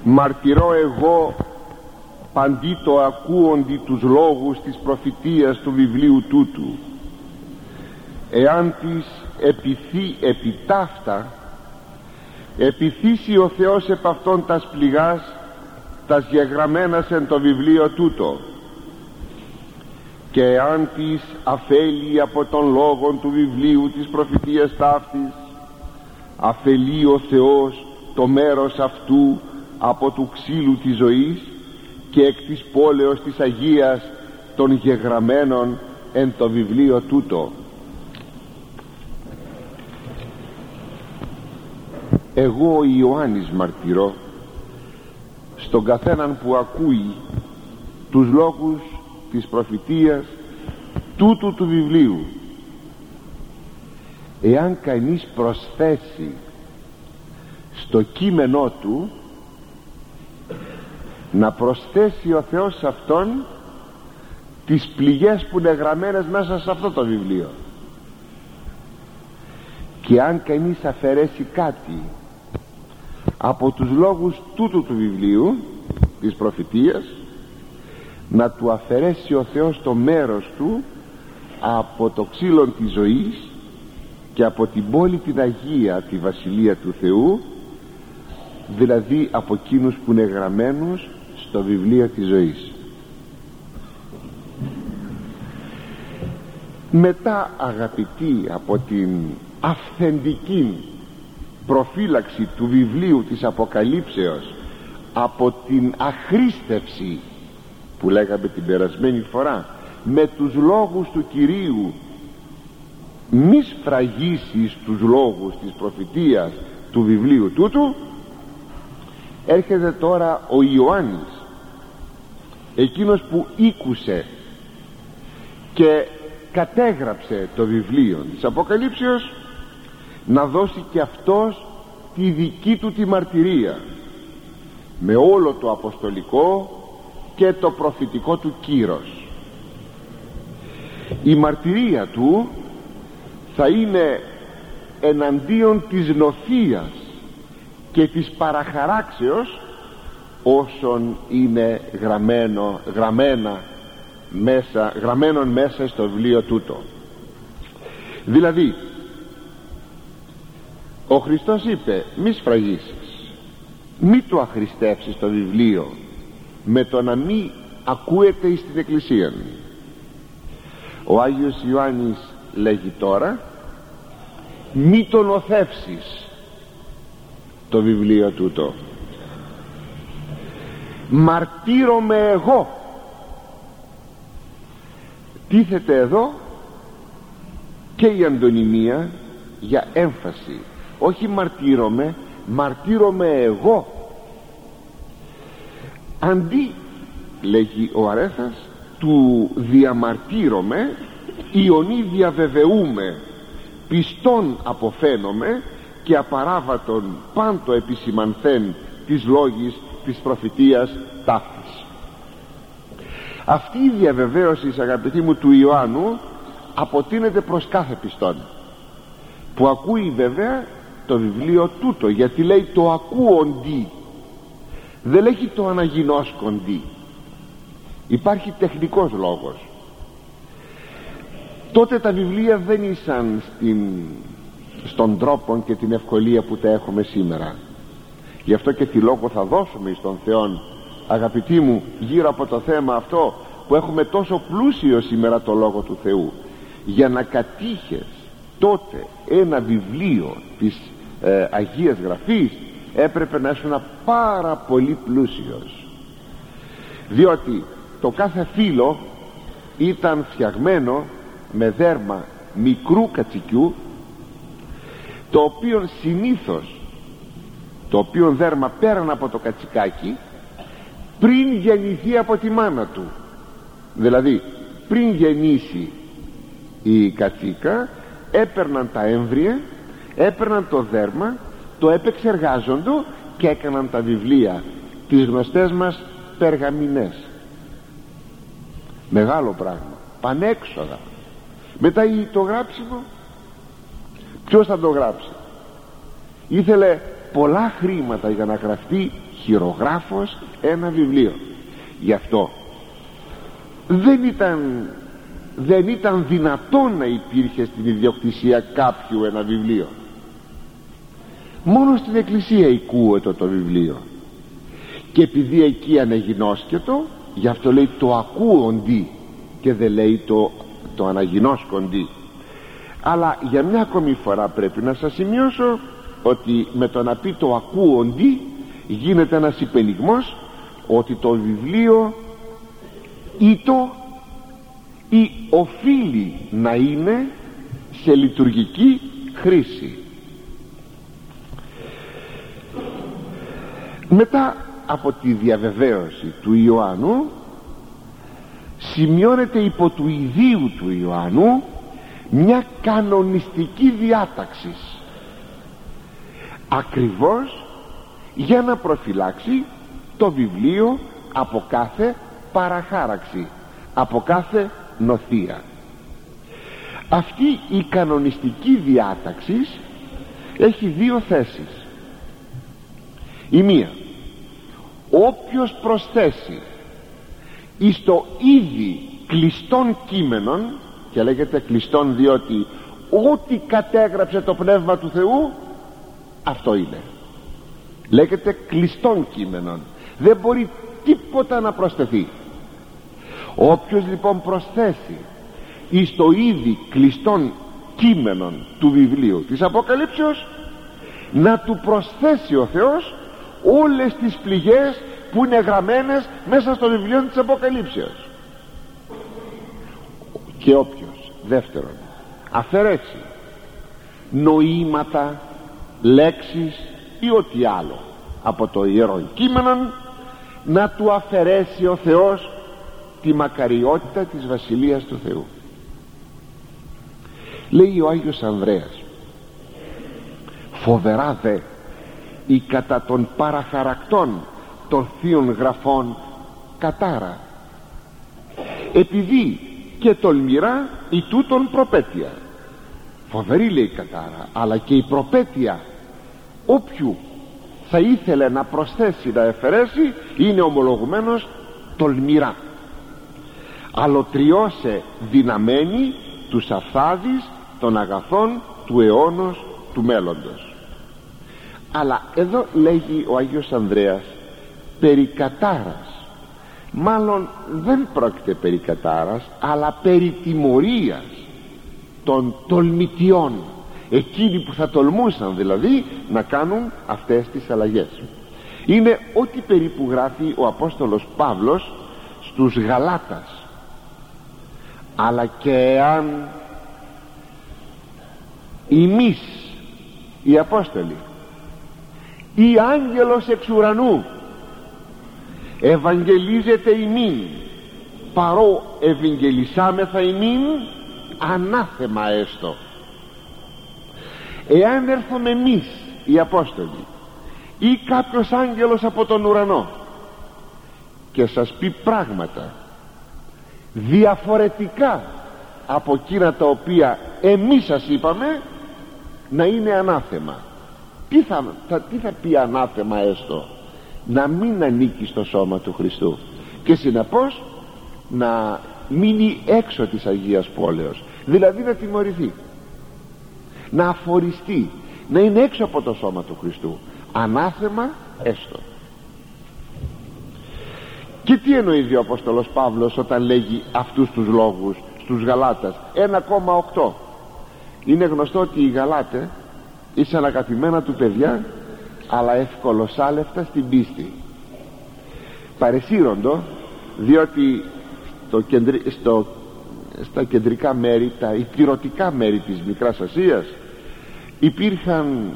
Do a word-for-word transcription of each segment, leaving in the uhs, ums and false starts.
Μαρτυρώ εγώ παντί το ακούοντι τους λόγους της προφητείας του βιβλίου τούτου, εάν της επιθεί επιτάφτα, επιθύσει ο Θεός επ' αυτόν τας πληγάς τας γεγραμμένας εν το βιβλίο τούτο, και εάν της αφέλει από τον λόγον του βιβλίου της προφητείας ταύτης, αφελεί ο Θεός το μέρος αυτού από του ξύλου της ζωής και εκ της πόλεως της Αγίας των γεγραμμένων εν το βιβλίο τούτο. Εγώ ο Ιωάννης μαρτυρώ στον καθέναν που ακούει τους λόγους της προφητείας τούτου του βιβλίου. Εάν κανείς προσθέσει στο κείμενό του, να προσθέσει ο Θεός σε αυτόν τις πληγές που είναι γραμμένες μέσα σε αυτό το βιβλίο. Και αν κανείς αφαιρέσει κάτι από τους λόγους τούτου του βιβλίου της προφητείας, να του αφαιρέσει ο Θεός το μέρος του από το ξύλο της ζωής και από την πόλη την Αγία, τη Βασιλεία του Θεού, δηλαδή από εκείνους που είναι γραμμένους στο βιβλίο της ζωής. Μετά, αγαπητοί, από την αυθεντική προφύλαξη του βιβλίου της Αποκαλύψεως από την αχρίστευση που λέγαμε την περασμένη φορά, με τους λόγους του Κυρίου, μη σφραγίσεις τους λόγους της προφητείας του βιβλίου τούτου, έρχεται τώρα ο Ιωάννης, εκείνος που ήκουσε και κατέγραψε το βιβλίο της Αποκαλύψεως, να δώσει και αυτός τη δική του τη μαρτυρία με όλο το αποστολικό και το προφητικό του κύρος. Η μαρτυρία του θα είναι εναντίον της νοθείας και της παραχαράξεως όσων είναι γραμμένο, γραμμένα μέσα, γραμμένον μέσα στο βιβλίο τούτο. Δηλαδή ο Χριστός είπε μη σφραγίσεις, μη το αχρηστεύσεις το βιβλίο με το να μη ακούεται στην Εκκλησία. Ο Άγιος Ιωάννης λέγει τώρα μη το νοθεύσεις το βιβλίο τούτο. Μαρτύρομαι εγώ. Τίθεται εδώ και η αντωνυμία για έμφαση, όχι μαρτύρομαι, μαρτύρομαι εγώ. Αντί, λέγει ο Αρέθας, του διαμαρτύρομαι, ιονί διαβεβαιούμε, πιστόν αποφαίνομαι και απαράβατον πάντο επισημανθέν της λόγης της προφητείας ταύτης. Αυτή η διαβεβαίωση, αγαπητοί μου, του Ιωάννου αποτείνεται προς κάθε πιστόν που ακούει βέβαια το βιβλίο τούτο, γιατί λέει το ακούοντι, δεν λέγει το αναγινώσκοντι. Υπάρχει τεχνικός λόγος. Τότε τα βιβλία δεν ήσαν στην, στον τρόπο και την ευκολία που τα έχουμε σήμερα. Γι' αυτό και τι λόγο θα δώσουμε στον Θεό, αγαπητοί μου, γύρω από το θέμα αυτό που έχουμε τόσο πλούσιο σήμερα το Λόγο του Θεού. Για να κατήχες τότε ένα βιβλίο της ε, Αγίας Γραφής έπρεπε να ήσουν πάρα πολύ πλούσιος, διότι το κάθε φύλλο ήταν φτιαγμένο με δέρμα μικρού κατσικιού, το οποίο συνήθως το οποίο δέρμα πέραν από το κατσικάκι πριν γεννηθεί από τη μάνα του. Δηλαδή πριν γεννήσει η κατσίκα, έπαιρναν τα έμβρια, έπαιρναν το δέρμα, το επεξεργάζοντο και έκαναν τα βιβλία, τις γνωστές μας περγαμηνές. Μεγάλο πράγμα, πανέξοδα. Μετά το γράψιμο, ποιος θα το γράψει? Ήθελε πολλά χρήματα για να γραφτεί χειρογράφος ένα βιβλίο. Γι' αυτό δεν ήταν, δεν ήταν δυνατόν να υπήρχε στην ιδιοκτησία κάποιου ένα βιβλίο. Μόνο στην εκκλησία οικούετο το βιβλίο, και επειδή εκεί αναγινώσκετο, γι' αυτό λέει το ακούοντι και δεν λέει το, το αναγινώσκοντι. Αλλά για μια ακόμη φορά πρέπει να σας σημειώσω ότι με το να πει το ακούοντι γίνεται ένας υπενιγμός ότι το βιβλίο ήτο ή οφείλει να είναι σε λειτουργική χρήση. Μετά από τη διαβεβαίωση του Ιωάννου σημειώνεται υπό του ιδίου του Ιωάννου μια κανονιστική διάταξη, ακριβώς για να προφυλάξει το βιβλίο από κάθε παραχάραξη, από κάθε νοθεία. Αυτή η κανονιστική διάταξη έχει δύο θέσεις. Η μία, όποιος προσθέσει εις το ήδη κλειστών κείμενων, και λέγεται κλειστών διότι ό,τι κατέγραψε το Πνεύμα του Θεού αυτό είναι, λέγεται κλειστών κείμενων, δεν μπορεί τίποτα να προσθεθεί. Όποιος λοιπόν προσθέσει εις το ήδη κλειστών κείμενων του βιβλίου της Αποκαλύψεως, να του προσθέσει ο Θεός όλες τις πληγές που είναι γραμμένες μέσα στο βιβλίο της Αποκαλύψεως. Και όποιος δεύτερον αφαιρέσει νοήματα, λέξεις ή ό,τι άλλο από το ιερό κείμενο, να του αφαιρέσει ο Θεός τη μακαριότητα της Βασιλείας του Θεού. Λέει ο Άγιος Ανδρέας, φοβερά δε η κατά των παραχαρακτών των θείων γραφών κατάρα, επειδή και τολμηρά η τούτον προπέτεια. Φοβερή λέει η κατάρα, αλλά και η προπέτεια όποιου θα ήθελε να προσθέσει, να εφαιρέσει, είναι ομολογουμένος τολμηρά. Αλωτριώσε δυναμένη τους αφθάδεις των αγαθών του αιώνος του μέλλοντος. Αλλά εδώ λέγει ο Άγιος Ανδρέας περί κατάρας. Μάλλον δεν πρόκειται περί κατάρας, αλλά περί τιμωρίας των τολμητιών, εκείνοι που θα τολμούσαν δηλαδή να κάνουν αυτές τις αλλαγές. Είναι ό,τι περίπου γράφει ο Απόστολος Παύλος στους Γαλάτας. Αλλά και εάν εμείς οι Απόστολοι ή άγγελος εξ ουρανού ευαγγελίζεται ημίν παρό ευαγγελισάμεθα ημίν, ανάθεμα έστω. Εάν έρθουμε εμείς οι Απόστολοι ή κάποιος άγγελος από τον ουρανό και σας πει πράγματα διαφορετικά από εκείνα τα οποία εμείς σας είπαμε, να είναι ανάθεμα. Τι θα, θα, τι θα πει ανάθεμα έστω? Να μην ανήκει στο σώμα του Χριστού και συνεπώς να μείνει έξω της Αγίας Πόλεως, δηλαδή να τιμωρηθεί, να αφοριστεί, να είναι έξω από το σώμα του Χριστού. Ανάθεμα έστω. Και τι εννοεί ο Απόστολος Παύλος όταν λέγει αυτούς τους λόγους στους Γαλάτας? ένα κόμμα οκτώ. Είναι γνωστό ότι οι Γαλάτες ήσαν αγαπημένα του παιδιά, αλλά ευκολοσάλευτα στην πίστη. Παρεσύροντο, διότι στο κεντρι... στο... στα κεντρικά μέρη, τα υπηρετικά μέρη της Μικράς Ασίας, υπήρχαν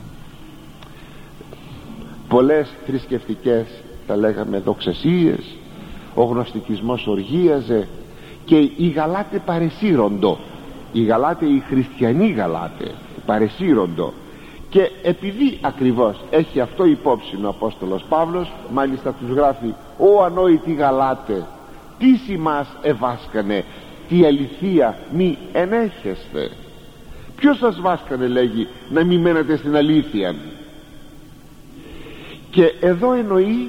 πολλές θρησκευτικές, τα λέγαμε, δοξασίες, ο γνωστικισμός οργίαζε, και οι Γαλάτες παρεσύροντο, οι Γαλάτες, οι χριστιανοί Γαλάτες παρεσύροντο. Και επειδή ακριβώς έχει αυτό υπόψη ο Απόστολος Παύλος, μάλιστα τους γράφει: «Ω ανόητοι Γαλάτε, τι σημάς εβάσκανε, τι αληθεία μη ενέχεστε?» Ποιος σας βάσκανε, λέγει, να μη μένετε στην αλήθεια? Και εδώ εννοεί,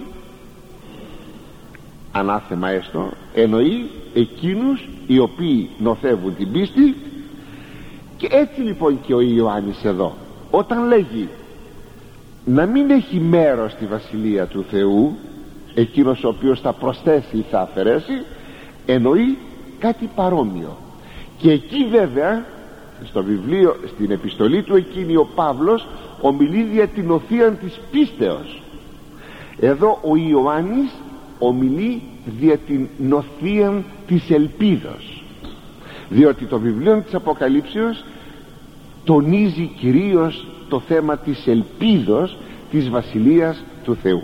ανάθεμα έστω, εννοεί εκείνους οι οποίοι νοθεύουν την πίστη. Και έτσι λοιπόν και ο Ιωάννης εδώ, όταν λέγει να μην έχει μέρος στη Βασιλεία του Θεού εκείνος ο οποίος θα προσθέσει ή θα αφαιρέσει, εννοεί κάτι παρόμοιο. Και εκεί βέβαια στο βιβλίο, στην επιστολή του εκείνη, ο Παύλος ομιλεί δια την οθείαν της πίστεως. Εδώ ο Ιωάννης ομιλεί δια την νοθείαν της ελπίδος, διότι το βιβλίο της Αποκαλύψεως τονίζει κυρίως το θέμα της ελπίδος της Βασιλείας του Θεού.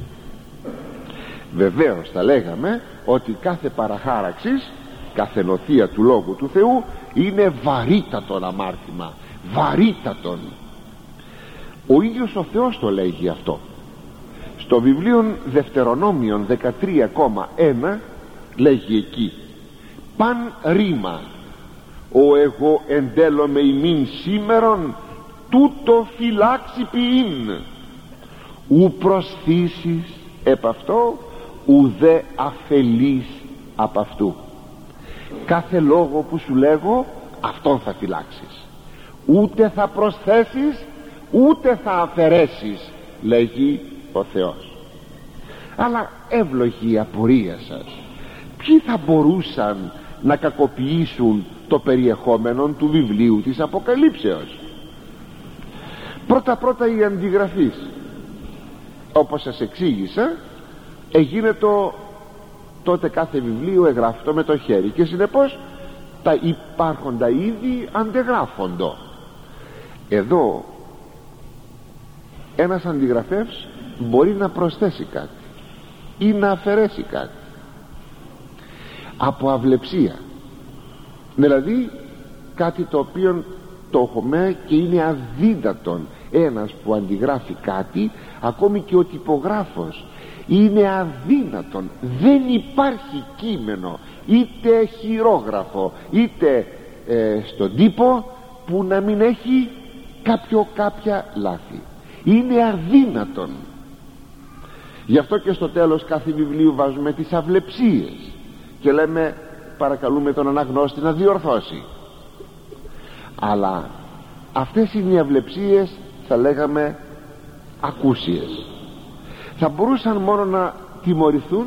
Βεβαίως θα λέγαμε ότι κάθε παραχάραξης, κάθε νοθεία του Λόγου του Θεού είναι βαρύτατον αμάρτημα, βαρύτατον. Ο ίδιος ο Θεός το λέγει αυτό. Στο βιβλίο Δευτερονόμιον δεκατρία κόμμα ένα λέγει εκεί: παν ρήμα ο εγώ εντέλομαι ημίν σήμερον τούτο φυλάξει ποιήν, ου προσθήσεις επ' αυτό ουδέ αφελείς απ' αυτού. Κάθε λόγο που σου λέγω αυτόν θα φυλάξεις, ούτε θα προσθέσεις ούτε θα αφαιρέσεις, λέγει ο Θεός. Αλλά εύλογη η απορία σας, ποιοι θα μπορούσαν να κακοποιήσουν το περιεχόμενο του βιβλίου της Αποκαλύψεως? Πρώτα πρώτα οι αντιγραφείς. Όπως σας εξήγησα, έγινε το τότε κάθε βιβλίο εγγραφτό με το χέρι και συνεπώς τα υπάρχοντα είδη αντεγράφοντο. Εδώ ένας αντιγραφεύς μπορεί να προσθέσει κάτι ή να αφαιρέσει κάτι από αυλεψία, δηλαδή κάτι το οποίο το έχουμε και είναι αδύνατον. Ένας που αντιγράφει κάτι, ακόμη και ο τυπογράφος, είναι αδύνατον, δεν υπάρχει κείμενο είτε χειρόγραφο είτε ε, στον τύπο που να μην έχει κάποιο κάποια λάθη. Είναι αδύνατον. Γι' αυτό και στο τέλος κάθε βιβλίου βάζουμε τις αυλεψίες και λέμε, παρακαλούμε τον αναγνώστη να διορθώσει. Αλλά αυτές είναι οι αυλεψίες, θα λέγαμε, ακούσιες. Θα μπορούσαν μόνο να τιμωρηθούν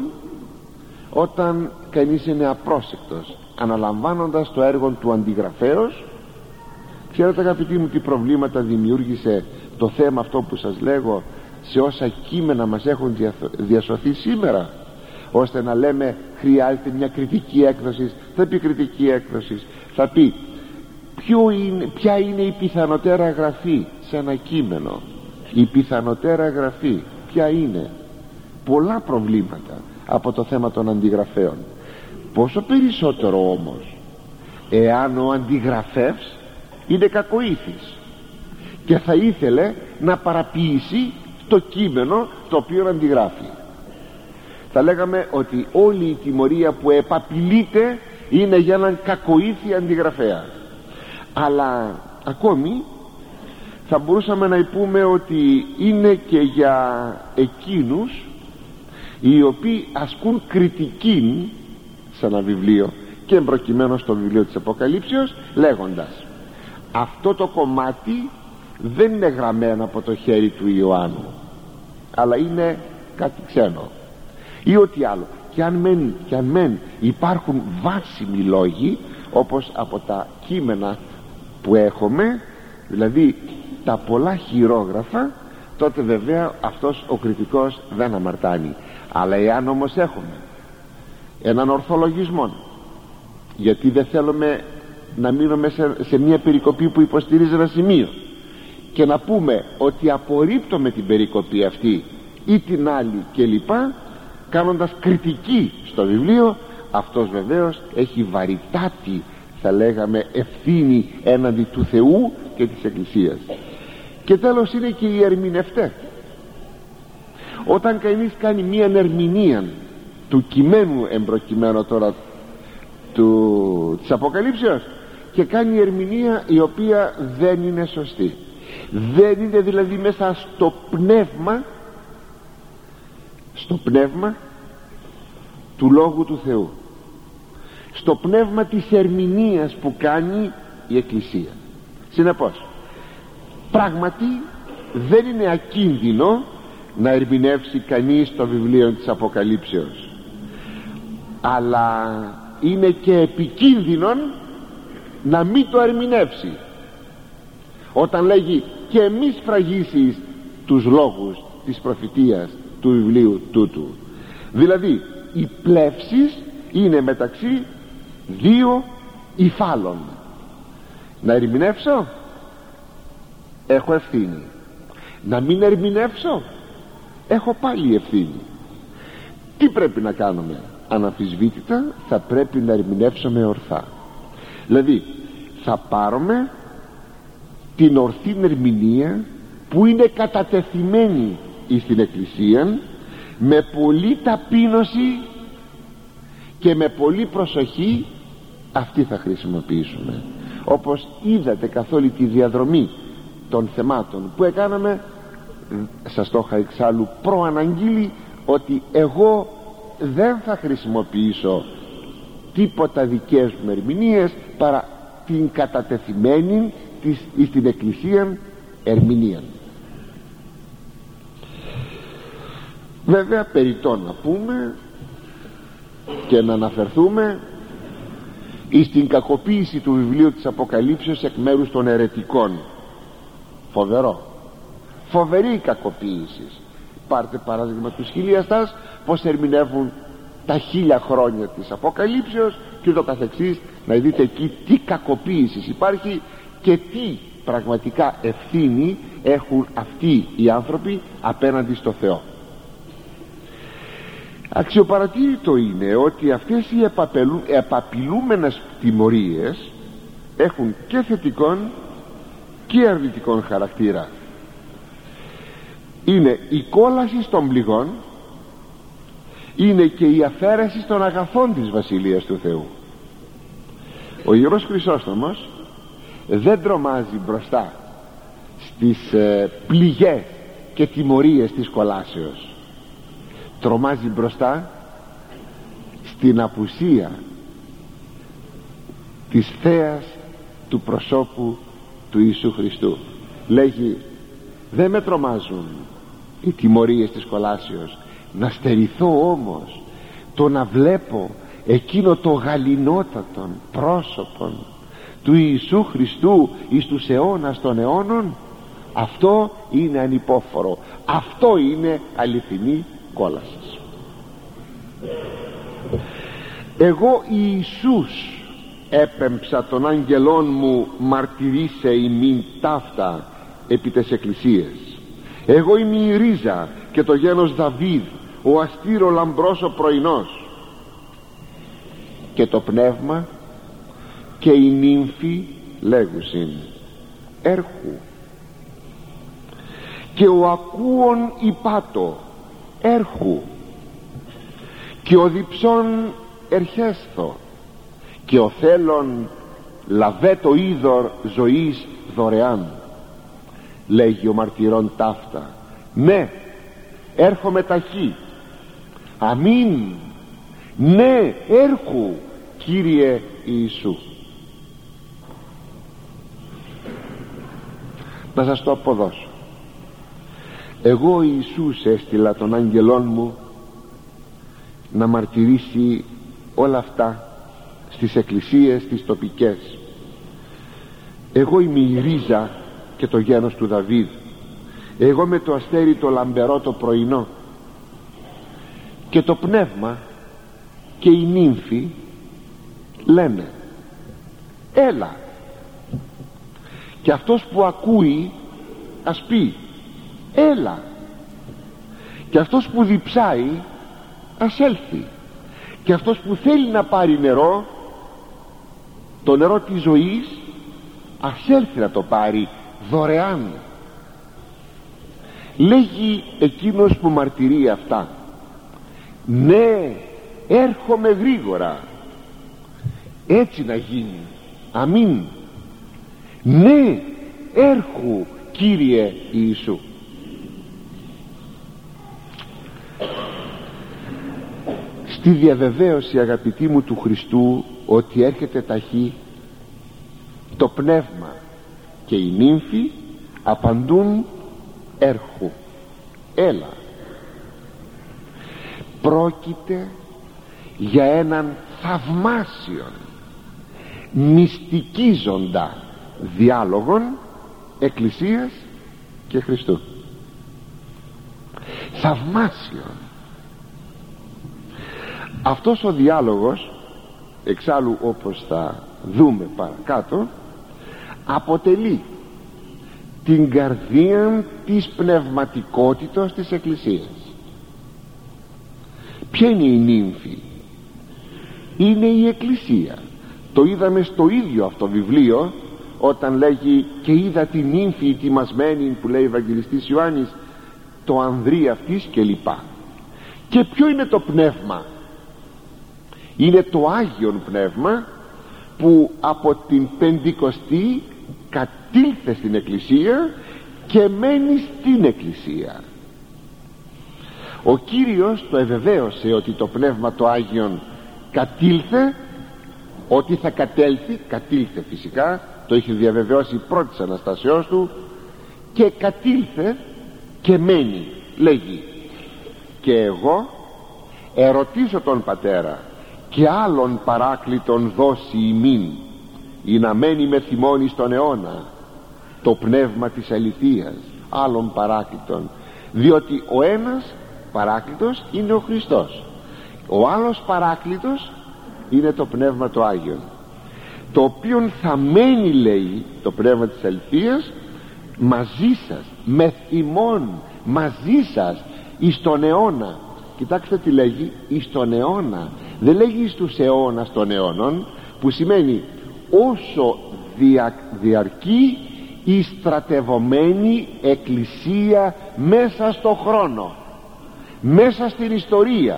όταν κανείς είναι απρόσεκτος αναλαμβάνοντας το έργο του αντιγραφέως. Ξέρετε αγαπητοί μου τι προβλήματα δημιούργησε το θέμα αυτό που σας λέγω σε όσα κείμενα μας έχουν διασωθεί σήμερα, ώστε να λέμε χρειάζεται μια κριτική έκδοση. Θα πει κριτική έκδοση, θα πει ποιο είναι, ποια είναι η πιθανοτέρα γραφή σε ένα κείμενο. Η πιθανοτέρα γραφή ποια είναι? Πολλά προβλήματα από το θέμα των αντιγραφέων. Πόσο περισσότερο όμως εάν ο αντιγραφεύς είναι κακοήθης και θα ήθελε να παραποιήσει το κείμενο το οποίο αντιγράφει. Θα λέγαμε ότι όλη η τιμωρία που επαπειλείται είναι για έναν κακοήθη αντιγραφέα. Αλλά ακόμη θα μπορούσαμε να πούμε ότι είναι και για εκείνους οι οποίοι ασκούν κριτική σε ένα βιβλίο, και εμπροκειμένο στο βιβλίο της Αποκαλύψεως, λέγοντας αυτό το κομμάτι δεν είναι γραμμένο από το χέρι του Ιωάννου, αλλά είναι κάτι ξένο ή ό,τι άλλο. Και αν μεν, και αν μεν υπάρχουν βάσιμοι λόγοι, όπως από τα κείμενα που έχουμε, δηλαδή τα πολλά χειρόγραφα, τότε βέβαια αυτός ο κριτικός δεν αμαρτάνει. Αλλά εάν όμως έχουμε έναν ορθολογισμό, γιατί δεν θέλουμε να μείνουμε σε, σε μια περικοπή που υποστηρίζει ένα σημείο και να πούμε ότι απορρίπτουμε την περικοπή αυτή ή την άλλη κλπ, κάνοντας κριτική στο βιβλίο, αυτός βεβαίως έχει βαρυτάτη, θα λέγαμε, ευθύνη έναντι του Θεού και της Εκκλησίας. Και τέλος είναι και οι ερμηνευτές. Όταν κανείς κάνει μία ερμηνεία του κειμένου, εμπροκειμένου τώρα του, της Αποκαλύψεως, και κάνει ερμηνεία η οποία δεν είναι σωστή, δεν είναι δηλαδή μέσα στο πνεύμα στο πνεύμα του Λόγου του Θεού, στο πνεύμα της ερμηνείας που κάνει η Εκκλησία. Συνεπώς, πράγματι δεν είναι ακίνδυνο να ερμηνεύσει κανείς το βιβλίο της Αποκαλύψεως, αλλά είναι και επικίνδυνο να μην το ερμηνεύσει. Όταν λέγει και μη σφραγίσεις τους λόγους της προφητείας του βιβλίου τούτου, δηλαδή οι πλεύσεις είναι μεταξύ δύο υφάλων. Να ερμηνεύσω, έχω ευθύνη. Να μην ερμηνεύσω, έχω πάλι ευθύνη. Τι πρέπει να κάνουμε? Αναμφισβήτητα θα πρέπει να ερμηνεύσουμε ορθά. Δηλαδή θα πάρουμε την ορθή ερμηνεία που είναι κατατεθειμένη στην Εκκλησία, με πολλή ταπείνωση και με πολλή προσοχή αυτή θα χρησιμοποιήσουμε. Όπως είδατε καθ' όλη τη διαδρομή των θεμάτων που έκαναμε, σας το είχα εξάλλου προαναγγείλει ότι εγώ δεν θα χρησιμοποιήσω τίποτα δικές μου ερμηνείες παρά την κατατεθειμένη της, στην Εκκλησία ερμηνεία. Βέβαια περιττό να πούμε και να αναφερθούμε εις την κακοποίηση του βιβλίου της Αποκαλύψεως εκ μέρους των αιρετικών. Φοβερό, φοβερή κακοποίηση. Πάρτε παράδειγμα τους χιλιαστάς, πως ερμηνεύουν τα χίλια χρόνια της Αποκαλύψεως και το καθεξής. Να δείτε εκεί τι κακοποίηση υπάρχει και τι πραγματικά ευθύνη έχουν αυτοί οι άνθρωποι απέναντι στο Θεό. Αξιοπαρατήρητο είναι ότι αυτές οι επαπειλούμενες τιμωρίες έχουν και θετικών και αρνητικών χαρακτήρα. Είναι η κόλαση των πληγών, είναι και η αφαίρεση των αγαθών της Βασιλείας του Θεού. Ο Ιερός Χρυσόστομος δεν τρομάζει μπροστά στις ε, πληγές και τιμωρίες της κολάσεως. Τρομάζει μπροστά στην απουσία της θέας του προσώπου του Ιησού Χριστού. Λέγει, δεν με τρομάζουν οι τιμωρίες της κολάσεως, να στερηθώ όμως το να βλέπω εκείνο το γαληνότατον πρόσωπον του Ιησού Χριστού εις τους αιώνας των αιώνων. Αυτό είναι ανυπόφορο, αυτό είναι αληθινή κόλαση. Εγώ Ιησούς έπεμψα των άγγελών μου μαρτυρίσε ημίν ταύτα επί τες εκκλησίες. Εγώ είμαι η ρίζα και το γένος Δαβίδ, ο αστήρο λαμπρός ο πρωινός. Και το πνεύμα και η νύμφη λέγουσιν έρχου, και ο ακούων υπάτο έρχου, και ο διψών ερχέσθω, και ο θέλων λαβέ το είδωρ ζωής δωρεάν. Λέγει ο μαρτυρών ταύτα, ναι, έρχομαι ταχύ. Αμήν, ναι, έρχου Κύριε Ιησού. Να σας το αποδώσω. Εγώ Ιησούς έστειλα τον άγγελόν μου να μαρτυρήσει όλα αυτά στις εκκλησίες τις τοπικές. Εγώ είμαι η ρίζα και το γένος του Δαβίδ. Εγώ με το αστέρι το λαμπερό το πρωινό. Και το πνεύμα και η νύμφη λένε έλα. Και αυτός που ακούει ας πει έλα. Και αυτός που διψάει ας έλθει. Και αυτός που θέλει να πάρει νερό, το νερό της ζωής, ας έλθει να το πάρει δωρεάν. Λέγει εκείνος που μαρτυρεί αυτά, ναι, έρχομαι γρήγορα. Έτσι να γίνει. Αμήν. Ναι, έρχου Κύριε Ιησού. στη διαβεβαίωση, αγαπητοί μου, του Χριστού ότι έρχεται ταχύ, το πνεύμα και οι νύμφοι απαντούν έρχου, έλα. Πρόκειται για έναν θαυμάσιον μυστικίζοντα διάλογον Εκκλησίας και Χριστού. Θαυμάσιον. Αυτός ο διάλογος, εξάλλου όπως θα δούμε παρακάτω, αποτελεί την καρδία της πνευματικότητας της Εκκλησίας. Ποια είναι η νύμφη? Είναι η Εκκλησία. Το είδαμε στο ίδιο αυτό βιβλίο όταν λέγει «και είδα την νύμφη ετοιμασμένη», που λέει ο Ευαγγελιστής Ιωάννης, το ανδρύ αυτής κλπ. Και ποιο είναι το πνεύμα? Είναι το Άγιον Πνεύμα που από την Πεντηκοστή κατήλθε στην Εκκλησία και μένει στην Εκκλησία. Ο Κύριος το ευεβαίωσε ότι το Πνεύμα το Άγιον κατήλθε, ότι θα κατέλθει, κατήλθε φυσικά, το είχε διαβεβαιώσει πρώτης Αναστάσεώς του, και κατήλθε και μένει. Λέγει «και εγώ ερωτήσω τον Πατέρα και άλλον παράκλητον δώσει ημίν, ή να μένει με θυμώνει στον αιώνα, το πνεύμα της αληθείας». Άλλον παράκλητον, διότι ο ένας παράκλητος είναι ο Χριστός, ο άλλος παράκλητος είναι το Πνεύμα το Άγιον, το οποίο θα μένει, λέει, το πνεύμα της αληθείας μαζί σας, με θυμών, μαζί σας εις τον αιώνα. Κοιτάξτε τι λέγει, εις τον αιώνα. Δεν λέγει στους αιώνας των αιώνων, που σημαίνει όσο δια, διαρκεί η στρατευωμένη Εκκλησία μέσα στο χρόνο, μέσα στην ιστορία,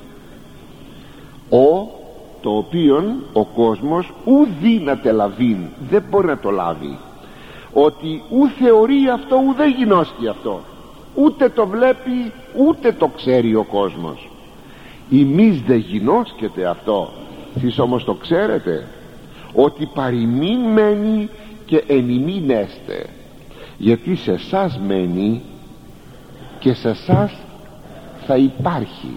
ο το οποίον ο κόσμος ου δύναται λαβήν, δεν μπορεί να το λάβει, ότι ου θεωρεί αυτό, ου δεν γινώσκει αυτό, ούτε το βλέπει ούτε το ξέρει ο κόσμος. Ημείς δεν γινώσκεται αυτό, εσείς όμως το ξέρετε, ότι παροιμήν μένει και εν ημίν έστε, γιατί σε εσάς μένει και σε εσάς θα υπάρχει.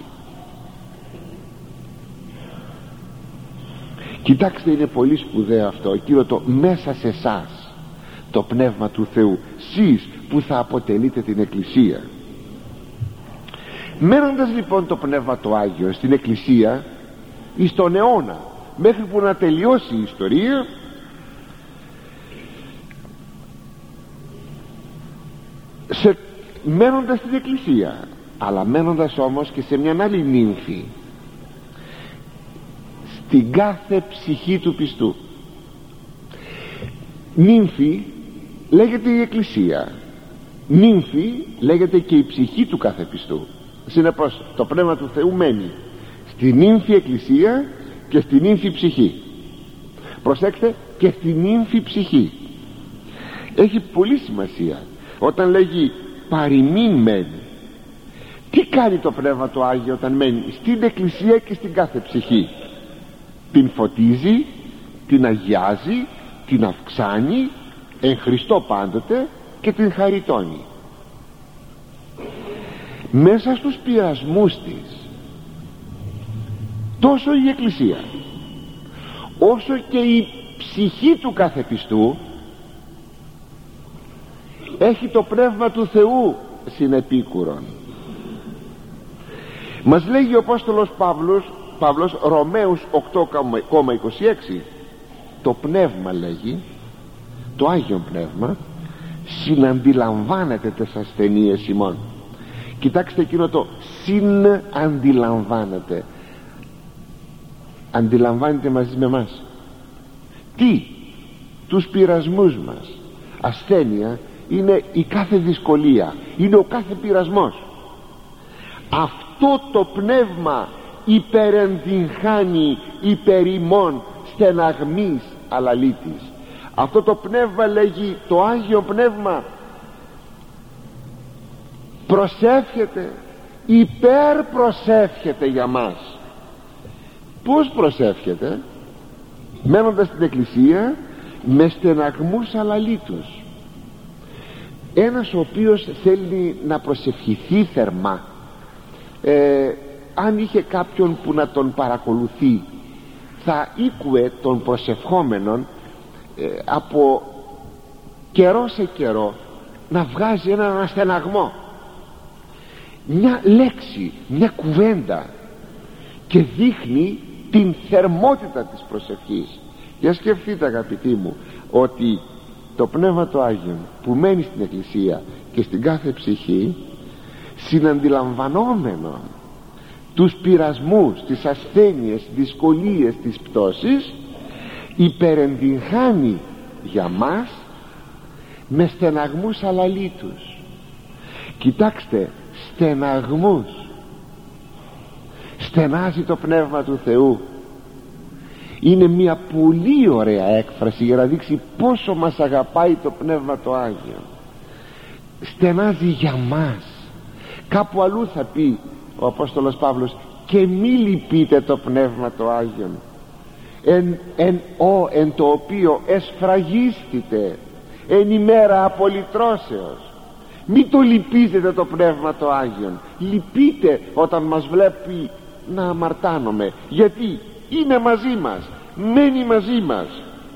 Κοιτάξτε, είναι πολύ σπουδαίο αυτό, εκείνο το μέσα σε εσάς, το Πνεύμα του Θεού, σεις που θα αποτελείτε την Εκκλησία. Μένοντας λοιπόν το Πνεύμα το Άγιο στην Εκκλησία εις τον αιώνα, μέχρι που να τελειώσει η ιστορία, σε, μένοντας στην Εκκλησία, αλλά μένοντας όμως και σε μια άλλη νύμφη, στην κάθε ψυχή του πιστού. Νύμφη λέγεται η Εκκλησία, νύμφη λέγεται και η ψυχή του κάθε πιστού. Συνεπώς το Πνεύμα του Θεού μένει στη νύμφη Εκκλησία και στη νύμφη ψυχή. Προσέξτε, και στη νύμφη ψυχή. Έχει πολύ σημασία όταν λέγει παροιμήν μένει. Τι κάνει το Πνεύμα το Άγιο όταν μένει στην Εκκλησία και στην κάθε ψυχή? Την φωτίζει, την αγιάζει, την αυξάνει εν Χριστώ πάντοτε και την χαριτώνει. Μέσα στους πειρασμούς της, τόσο η Εκκλησία όσο και η ψυχή του κάθε πιστού έχει το Πνεύμα του Θεού συνεπίκουρον. Μας λέγει ο Απόστολος Παύλος, Παύλος Ρωμαίους οκτώ είκοσι έξι, το Πνεύμα, λέγει, το Άγιον Πνεύμα συναντιλαμβάνεται τις ασθενείες ημών. Κοιτάξτε εκείνο το συναντιλαμβάνεται, αντιλαμβάνεται μαζί με μας. Τι? Τους πειρασμούς μας. Ασθένεια είναι η κάθε δυσκολία, είναι ο κάθε πειρασμός. Αυτό το Πνεύμα υπερενδυγχάνει υπερ ημών στεναγμής αλαλήτης. Αυτό το Πνεύμα, λέγει, το Άγιο Πνεύμα, προσεύχεται, υπερπροσεύχεται για μας. Πώς προσεύχεται? Μένοντας στην εκκλησία με στεναγμούς αλαλίτους. Ένας ο οποίος θέλει να προσευχηθεί θερμά, ε, αν είχε κάποιον που να τον παρακολουθεί, θα ήκουε τον προσευχόμενον ε, από καιρό σε καιρό να βγάζει έναν αστεναγμό, μια λέξη, μια κουβέντα, και δείχνει την θερμότητα της προσευχής. Για σκεφτείτε, αγαπητοί μου, ότι το Πνεύμα το Άγιον που μένει στην εκκλησία και στην κάθε ψυχή, συναντιλαμβανόμενο τους πειρασμούς, τις ασθένειες, τις δυσκολίες, τις πτώσεις, υπερενδυγχάνει για μας με στεναγμούς αλαλίτους. Κοιτάξτε, στεναγμούς. Στενάζει το Πνεύμα του Θεού. Είναι μια πολύ ωραία έκφραση για να δείξει πόσο μας αγαπάει το Πνεύμα το Άγιο. Στενάζει για μας. Κάπου αλλού θα πει ο Απόστολος Παύλος, και μη λυπείτε το Πνεύμα το Άγιον, εν, εν, ο, εν το οποίο εσφραγίστητε εν ημέρα απολυτρώσεως. Μη το λυπίζετε το Πνεύμα το Άγιον. Λυπείτε όταν μας βλέπει να αμαρτάνομαι, γιατί είναι μαζί μας, μένει μαζί μας.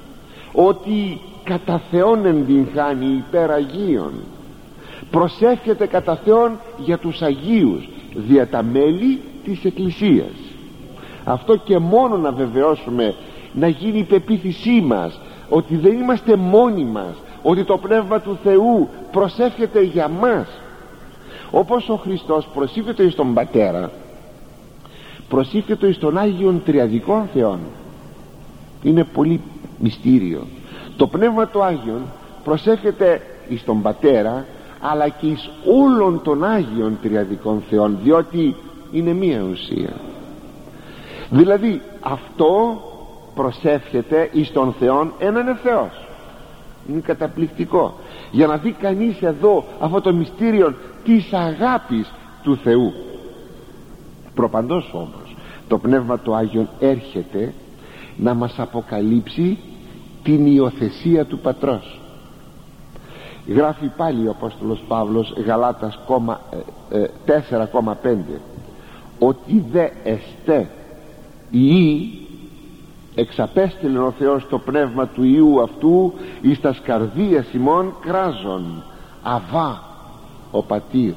Ότι κατά Θεόν ενδυγχάνει υπέρ Αγίων. Προσεύχεται κατά Θεόν για τους Αγίους, δια τα μέλη της Εκκλησίας. Αυτό και μόνο να βεβαιώσουμε, να γίνει η πεποίθησή μας ότι δεν είμαστε μόνοι μας, ότι το Πνεύμα του Θεού προσεύχεται για μας. Όπως ο Χριστός προσεύχεται εις τον Πατέρα, προσεύχεται εις τον Άγιον Τριαδικών Θεών. Είναι πολύ μυστήριο. Το Πνεύμα του Άγιον προσεύχεται εις τον Πατέρα, αλλά και εις όλων των Άγιων Τριαδικών Θεών, διότι είναι μία ουσία. Δηλαδή αυτό προσεύχεται εις τον Θεόν έναν Θεός. Είναι καταπληκτικό για να δει κανείς εδώ αυτό το μυστήριο της αγάπης του Θεού. Προπαντός όμως το Πνεύμα του Άγιον έρχεται να μας αποκαλύψει την υιοθεσία του Πατρός. Γράφει πάλι ο Απόστολος Παύλος, Γαλάτας τέσσερα πέντε, ότι δε εστέ Υιοί εξαπέστειλε ο Θεός το πνεύμα του Υιού αυτού εις τας καρδίας ημών κράζον, Αβά ο Πατήρ.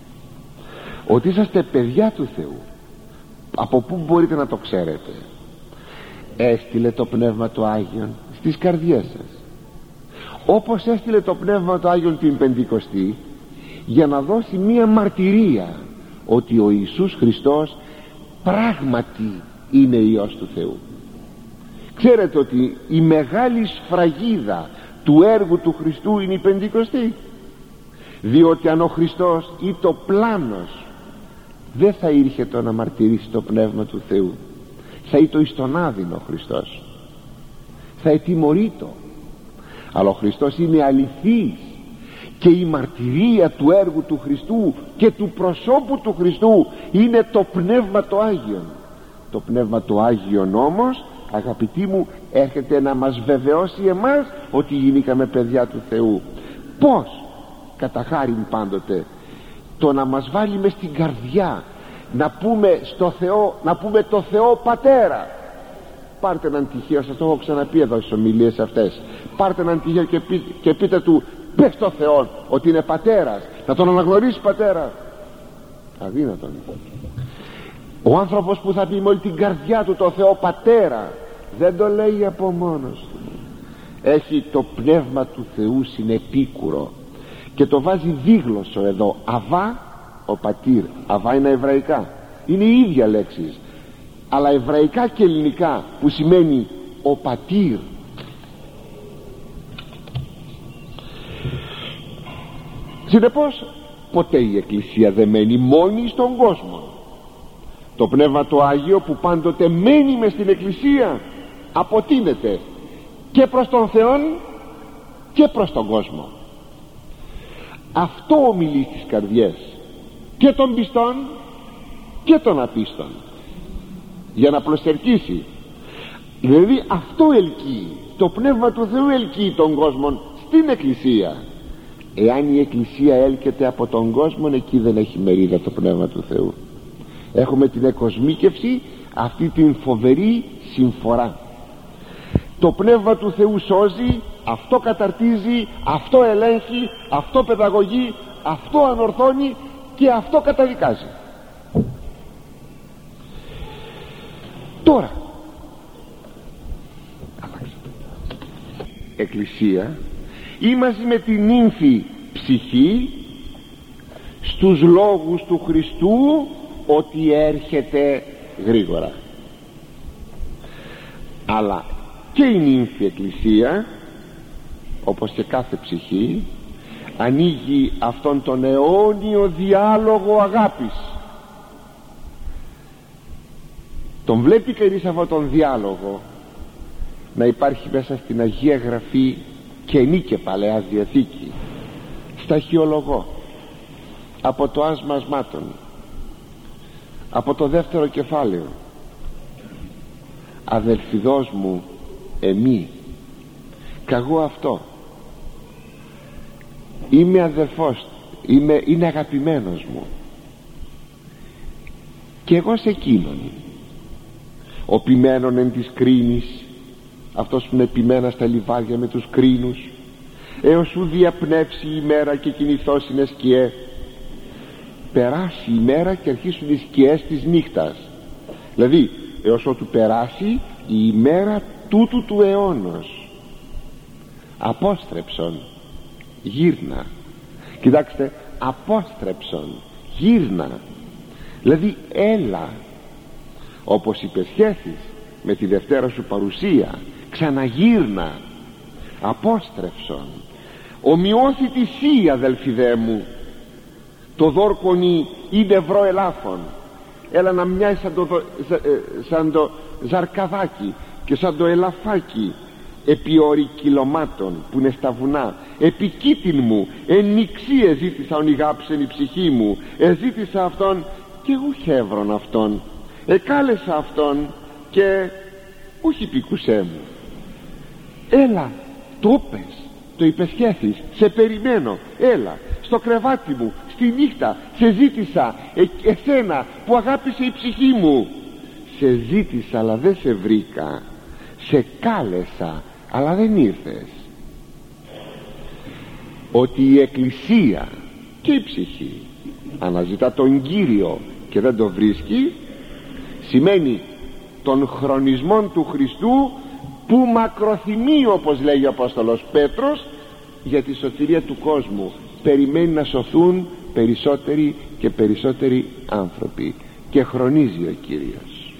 Ότι είσαστε παιδιά του Θεού. Από πού μπορείτε να το ξέρετε? Έστειλε το Πνεύμα του Άγιον στις καρδιές σας, όπως έστειλε το Πνεύμα του Άγιον την Πεντηκοστή, για να δώσει μία μαρτυρία ότι ο Ιησούς Χριστός πράγματι είναι Υιός του Θεού. Ξέρετε ότι η μεγάλη σφραγίδα του έργου του Χριστού είναι η Πεντηκοστή, διότι αν ο Χριστός ή το πλάνος δεν θα ήρχε το να μαρτυρήσει το Πνεύμα του Θεού, θα ήτο εις τον άδεινο ο Χριστός, θα ετιμωρείτο. Αλλά ο Χριστός είναι αληθής, και η μαρτυρία του έργου του Χριστού και του προσώπου του Χριστού είναι το Πνεύμα το Άγιον. Το Πνεύμα το Άγιον όμως, αγαπητοί μου, έρχεται να μας βεβαιώσει εμάς ότι γίνηκαμε παιδιά του Θεού. Πώς? Κατά χάριν πάντοτε το να μας βάλει μες στην καρδιά, να πούμε στο Θεό, να πούμε το Θεό Πατέρα. Πάρτε έναν τυχαίο, σας το έχω ξαναπεί εδώ στις ομιλίες αυτές, πάρτε έναν τυχαίο και, πεί, και πείτε του, πες στο Θεό ότι είναι Πατέρας, να τον αναγνωρίσει Πατέρα. Αδύνατον. Ο άνθρωπος που θα πει με όλη την καρδιά του το Θεό Πατέρα, δεν το λέει από μόνος του. Έχει το Πνεύμα του Θεού συνεπίκουρο και το βάζει δίγλωσσο εδώ. Αβά ο Πατήρ. Αβά είναι εβραϊκά, είναι η ίδια λέξη, αλλά εβραϊκά και ελληνικά, που σημαίνει ο Πατήρ. Συνεπώς ποτέ η Εκκλησία δεν μένει μόνη στον κόσμο. Το Πνεύμα το Άγιο που πάντοτε μένει μες στην Εκκλησία αποτείνεται και προς τον Θεό και προς τον κόσμο. Αυτό ομιλεί στις καρδιές και των πιστών και των απίστων. για να προσερκίσει. Δηλαδή αυτό ελκύει, το Πνεύμα του Θεού ελκύει τον κόσμο στην Εκκλησία. Εάν η Εκκλησία έλκεται από τον κόσμο, εκεί δεν έχει μερίδα το Πνεύμα του Θεού. Έχουμε την εκοσμίκευση, αυτή την φοβερή συμφορά. Το Πνεύμα του Θεού σώζει, αυτό καταρτίζει, αυτό ελέγχει, αυτό παιδαγωγεί, αυτό ανορθώνει και αυτό καταδικάζει. Τώρα Εκκλησία ή μαζί με την νύμφη ψυχή στους λόγους του Χριστού ότι έρχεται γρήγορα. Αλλά και η νύμφη Εκκλησία, όπως και κάθε ψυχή, ανοίγει αυτόν τον αιώνιο διάλογο αγάπης. Τον βλέπει κανείς αυτόν τον διάλογο να υπάρχει μέσα στην Αγία Γραφή, Καινή και Παλαιά Διαθήκη, στα αρχαιολογώ, από το άσμα ασμάτων, από το δεύτερο κεφάλαιο. Αδελφιδός μου εμεί, καγώ αυτό, είμαι αδελφός, είμαι, είναι αγαπημένος μου, και εγώ σε εκείνον. Ο ποιμένον εν της κρίνης, αυτός που είναι ποιμένα στα λιβάδια με τους κρίνους, έως σου διαπνεύσει η μέρα και κινηθώς είναι σκιέ. Περάσει η μέρα και αρχίσουν οι σκιές της νύχτας, δηλαδή έως ότου περάσει η ημέρα τούτου του αιώνος. Απόστρεψον, γύρνα. Κοιτάξτε, απόστρεψον, γύρνα, δηλαδή έλα, όπως υπεσχέθης με τη δευτέρα σου παρουσία, ξαναγύρνα, απόστρεψον. Ομοιώθη τη σύ, αδελφιδέ μου, το δόρκονι είναι βρω ελάφων. Έλα να μοιάζει σαν το, σαν το ζαρκαδάκι και σαν το ελαφάκι επί όρη κιλωμάτων που είναι στα βουνά. Επί κήτην μου εν νηξί εζήτησα ονιγάψεν η ψυχή μου, εζήτησα αυτόν και ούχ έβρον αυτόν, εκάλεσα αυτόν και ούχ υπηκουσέ μου. Έλα, το πες, το υπεσχέθης, σε περιμένω, έλα στο κρεβάτι μου, στη νύχτα σε ζήτησα, ε, εσένα που αγάπησε η ψυχή μου. Σε ζήτησα αλλά δεν σε βρήκα, σε κάλεσα αλλά δεν ήρθες. Ότι η Εκκλησία και η ψυχή αναζητά τον Κύριο και δεν το βρίσκει, σημαίνει τον χρονισμό του Χριστού που μακροθυμεί, όπως λέγει ο Απόστολος Πέτρος, για τη σωτηρία του κόσμου. Περιμένει να σωθούν περισσότεροι και περισσότεροι άνθρωποι και χρονίζει ο Κύριος.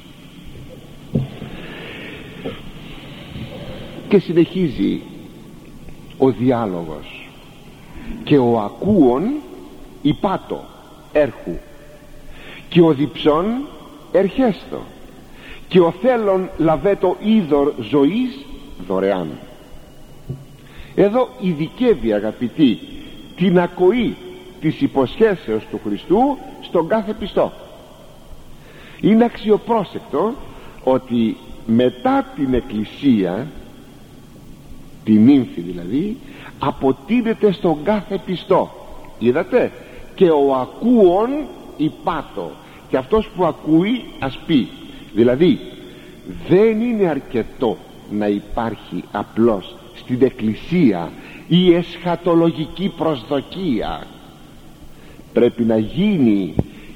Και συνεχίζει ο διάλογος. Και ο ακούων υπάτω έρχου, και ο διψών ερχέστο, και ο θέλων λαβέτο είδωρ ζωής δωρεάν. Εδώ ειδικεύει, αγαπητοί, την ακοή της υποσχέσεως του Χριστού στον κάθε πιστό. Είναι αξιοπρόσεκτο ότι μετά την Εκκλησία, την νύμφη δηλαδή, αποτείνεται στον κάθε πιστό. Είδατε, και ο ακούων υπάτω, και αυτός που ακούει ας πει. Δηλαδή δεν είναι αρκετό να υπάρχει απλώς στην Εκκλησία η εσχατολογική προσδοκία. Πρέπει να γίνει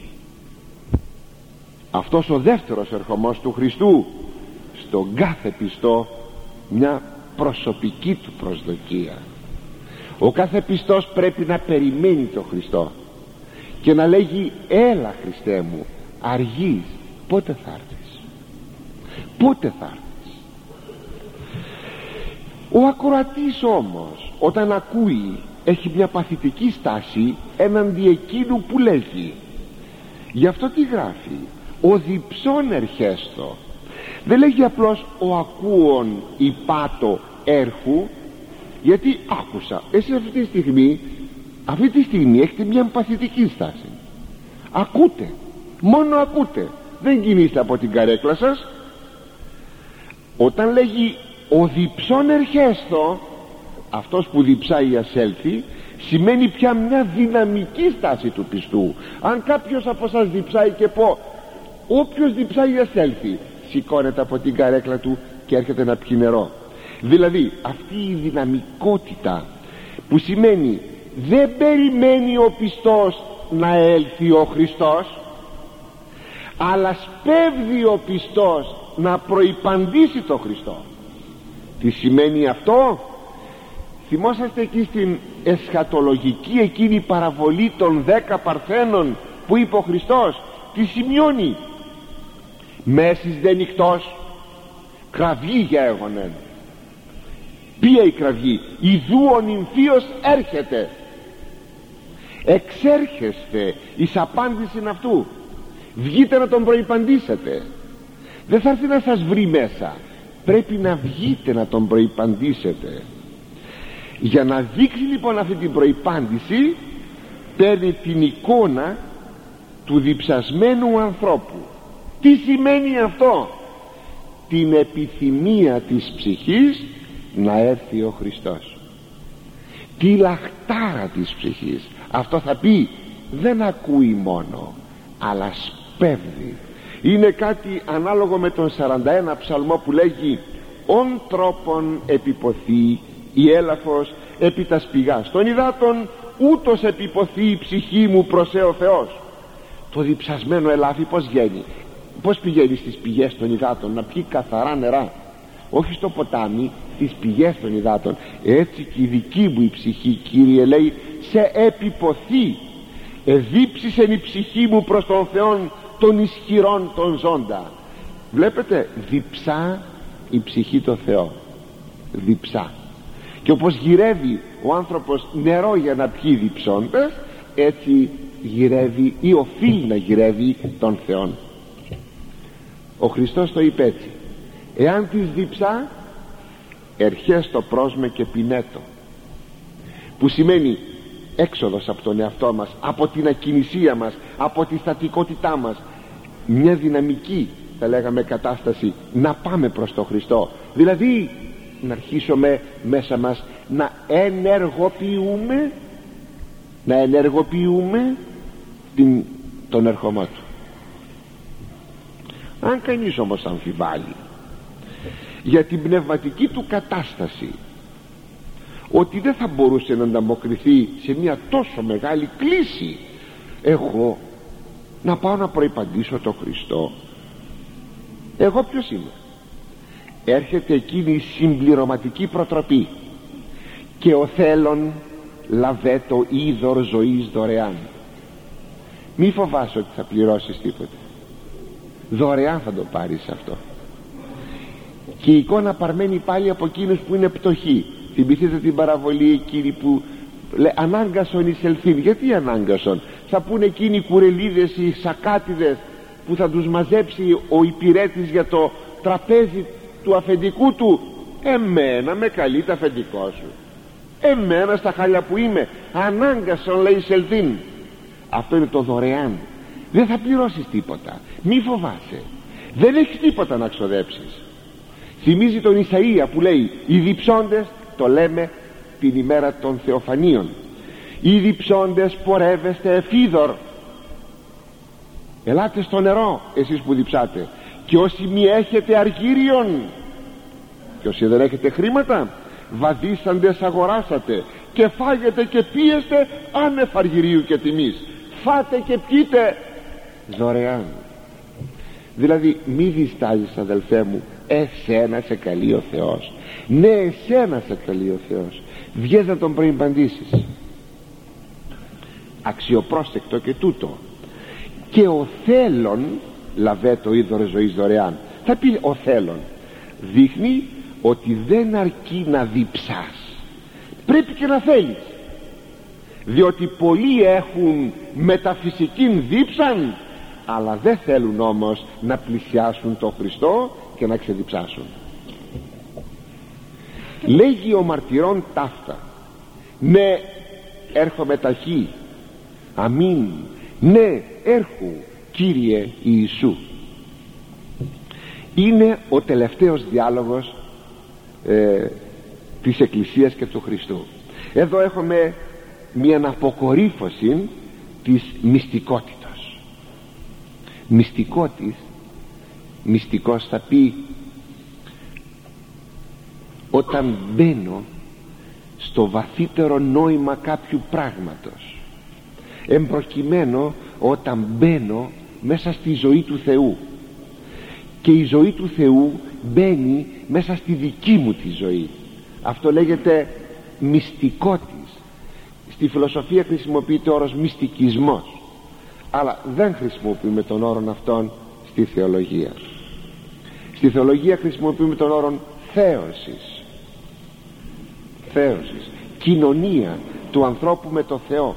αυτός ο δεύτερος ερχομός του Χριστού στον κάθε πιστό μια προσωπική του προσδοκία. Ο κάθε πιστός πρέπει να περιμένει τον Χριστό και να λέγει έλα Χριστέ μου, αργείς, πότε θα έρθεις, πότε θα έρθεις. Ο ακροατής όμως όταν ακούει έχει μια παθητική στάση έναντι εκείνου που λέγει. Γι' αυτό τι γράφει, ο διψών ερχέστο. Δεν λέγει απλώς ο ακούων υπάτω έρχου, γιατί άκουσα. Εσείς αυτή τη στιγμή αυτή τη στιγμή έχετε μια παθητική στάση. Ακούτε, μόνο ακούτε, δεν κινείστε από την καρέκλα σας. Όταν λέγει ο διψών ερχέστο, αυτός που διψάει ασέλθει, σημαίνει πια μια δυναμική στάση του πιστού. Αν κάποιος από σας διψάει και πω όποιος διψάει ασέλθει, σηκώνεται από την καρέκλα του και έρχεται να πιει νερό. Δηλαδή αυτή η δυναμικότητα που σημαίνει δεν περιμένει ο πιστός να έλθει ο Χριστός, αλλά σπέβδει ο πιστός να προϋπαντήσει το Χριστό. Τι σημαίνει αυτό? Θυμόσαστε εκεί στην εσχατολογική εκείνη παραβολή των δέκα παρθένων που είπε ο Χριστός, τι σημειώνει? Μέσης δε νυχτός κραυγή για έγονεν. Ποια η κραυγή? Ιδού ο νυμφίος έρχεται. Εξέρχεστε εις απάντηση αυτού. Βγείτε να τον προϋπαντήσετε. Δεν θα έρθει να σας βρει μέσα, πρέπει να βγείτε να τον προϋπαντήσετε. Για να δείξει λοιπόν αυτή την προϋπάντηση, παίρνει την εικόνα του διψασμένου ανθρώπου. Τι σημαίνει αυτό? Την επιθυμία της ψυχής να έρθει ο Χριστός, τη λαχτάρα της ψυχής. Αυτό θα πει δεν ακούει μόνο, αλλά σπέβδει. Είναι κάτι ανάλογο με τον σαράντα ένα ψαλμό που λέγει «Ον τρόπον επιποθεί η έλαφος επί τας πηγάς των υδάτων, ούτως επιποθεί η ψυχή μου προς ο Θεός». Το διψασμένο ελάφι πως βγαίνει? Πως πηγαίνει στις πηγές των υδάτων? Να πιει καθαρά νερά, όχι στο ποτάμι, στις πηγές των υδάτων. Έτσι και η δική μου η ψυχή, Κύριε, λέει, σε επιποθεί. Εδίψησεν η ψυχή μου προς τον Θεόν των ισχυρών των ζώντα. Βλέπετε, διψά η ψυχή το Θεό, διψά. Και όπως γυρεύει ο άνθρωπος νερό για να πιει διψώντας, έτσι γυρεύει ή οφείλει να γυρεύει τον Θεόν. Ο Χριστός το είπε έτσι: εάν της διψά, ερχέστο πρόσμε και πινέτο, που σημαίνει έξοδος από τον εαυτό μας, από την ακινησία μας, από τη στατικότητά μας, μια δυναμική, θα λέγαμε, κατάσταση να πάμε προς τον Χριστό. Δηλαδή να αρχίσουμε μέσα μας να ενεργοποιούμε να ενεργοποιούμε την, τον ερχομό του. Αν κανείς όμως αμφιβάλλει για την πνευματική του κατάσταση, ότι δεν θα μπορούσε να ανταποκριθεί σε μια τόσο μεγάλη κλίση, εγώ να πάω να προϋπαντήσω τον Χριστό, εγώ ποιος είμαι? Έρχεται εκείνη η συμπληρωματική προτροπή: και ο θέλων λαβέ το είδωρ ζωής δωρεάν. Μη φοβάσαι ότι θα πληρώσεις τίποτε, δωρεάν θα το πάρεις αυτό. Και η εικόνα παρμένει πάλι από εκείνους που είναι πτωχοί. Θυμηθείτε την παραβολή εκείνη που λέει ανάγκασον εισελθήν. Γιατί ανάγκασον? Θα πούνε εκείνοι οι κουρελίδες, οι σακάτιδες που θα τους μαζέψει ο υπηρέτης για το τραπέζι του αφεντικού του. Εμένα με καλεί το αφεντικό σου, εμένα στα χάλια που είμαι, ανάγκασον λέει εισελθήν. Αυτό είναι το δωρεάν. Δεν θα πληρώσεις τίποτα, μη φοβάσαι, δεν έχεις τίποτα να ξοδέψεις. Θυμίζει τον Ισαΐα που λέει: οι διψώντες, το λέμε την ημέρα των θεοφανίων, οι διψώντες πορεύεστε εφίδωρ. Ελάτε στο νερό εσείς που διψάτε, και όσοι μη έχετε αργύριον, και όσοι δεν έχετε χρήματα, βαδίσαντες αγοράσατε, και φάγετε και πίεστε άνευ αργυρίου και τιμής. Φάτε και πιείτε δωρεάν. Δηλαδή μη διστάζεις, αδελφέ μου, εσένα σε καλεί ο Θεός. Ναι, εσένα σε καλεί ο Θεός. Βγες να τον προϋπαντήσεις. Αξιοπρόσεκτο και τούτο. Και ο θέλων λαβέ το είδωρ ζωής δωρεάν. Θα πει ο θέλων, δείχνει ότι δεν αρκεί να διψάς, πρέπει και να θέλεις. Διότι πολλοί έχουν μεταφυσικήν δίψαν, αλλά δεν θέλουν όμως να πλησιάσουν τον Χριστό και να ξεδιψάσουν. Λέγει ο μαρτυρών ταύτα: ναι, έρχομαι ταχύ. Αμήν. Ναι, έρχου Κύριε Ιησού. είναι ο τελευταίος διάλογος ε, της Εκκλησίας και του Χριστού. Εδώ έχουμε μια αποκορύφωση της μυστικότητας. Μυστικότης, μυστικός θα πει όταν μπαίνω στο βαθύτερο νόημα κάποιου πράγματος, εμπροκειμένου όταν μπαίνω μέσα στη ζωή του Θεού, και η ζωή του Θεού μπαίνει μέσα στη δική μου τη ζωή. Αυτό λέγεται μυστικότης. Στη φιλοσοφία χρησιμοποιείται ο όρος μυστικισμός, αλλά δεν χρησιμοποιούμε τον όρο αυτόν στη θεολογία. Στη θεολογία χρησιμοποιούμε τον όρο θέωσης. Θέωσης, κοινωνία του ανθρώπου με το Θεό.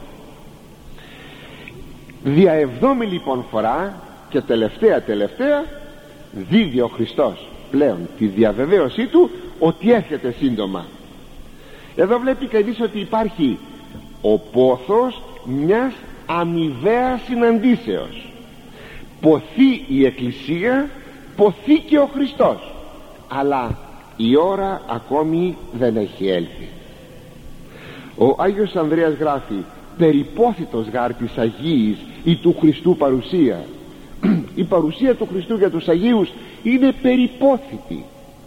Δια εβδόμη λοιπόν φορά και τελευταία τελευταία δίδει ο Χριστός πλέον τη διαβεβαίωσή του ότι έρχεται σύντομα. Εδώ βλέπει κανείς ότι υπάρχει ο πόθος μιας αμοιβαίας συναντήσεως. Ποθεί η Εκκλησία, ποθεί και ο Χριστός, αλλά η ώρα ακόμη δεν έχει έλθει. Ο Άγιος Ανδρέας γράφει: περιπόθητος γάρ της Αγίης ή του Χριστού παρουσία. Η παρουσία του Χριστού για τους Αγίους είναι περιπόθητη.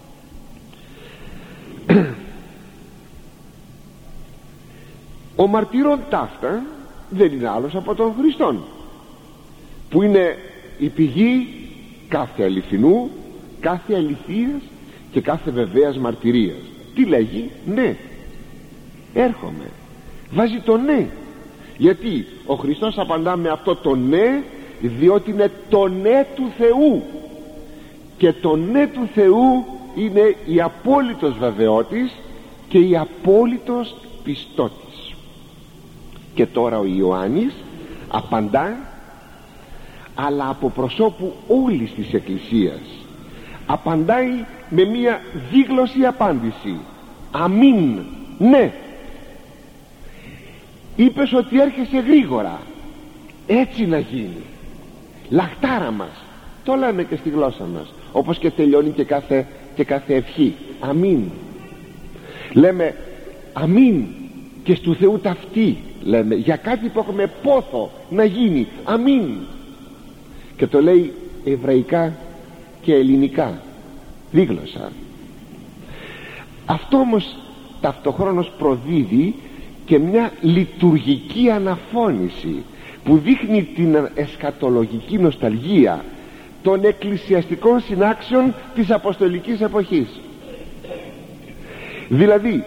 Ο μαρτυρών ταύτα δεν είναι άλλος από τον Χριστόν, που είναι η πηγή κάθε αληθινού, κάθε αληθείας και κάθε βεβαίας μαρτυρίας. Τι λέγει? Ναι, έρχομαι. Βάζει το ναι. Γιατί ο Χριστός απαντά με αυτό το ναι, διότι είναι το ναι του Θεού, και το ναι του Θεού είναι η απόλυτος βεβαιότης και η απόλυτος πιστότης. Και τώρα ο Ιωάννης απαντά, αλλά από προσώπου όλης της Εκκλησίας. Απαντάει με μία δίγλωση απάντηση: αμήν, ναι. Είπες ότι έρχεσαι γρήγορα, έτσι να γίνει. Λαχτάρα μας, το λέμε και στη γλώσσα μας, όπως και τελειώνει και κάθε, και κάθε ευχή. Αμήν. Λέμε αμήν και στου Θεού ταυτή, λέμε για κάτι που έχουμε πόθο να γίνει. Αμήν. Και το λέει εβραϊκά και ελληνικά, δίγλωσσα. Αυτό όμως ταυτοχρόνως προδίδει και μια λειτουργική αναφώνηση που δείχνει την εσκατολογική νοσταλγία των εκκλησιαστικών συνάξεων της αποστολικής εποχής. Δηλαδή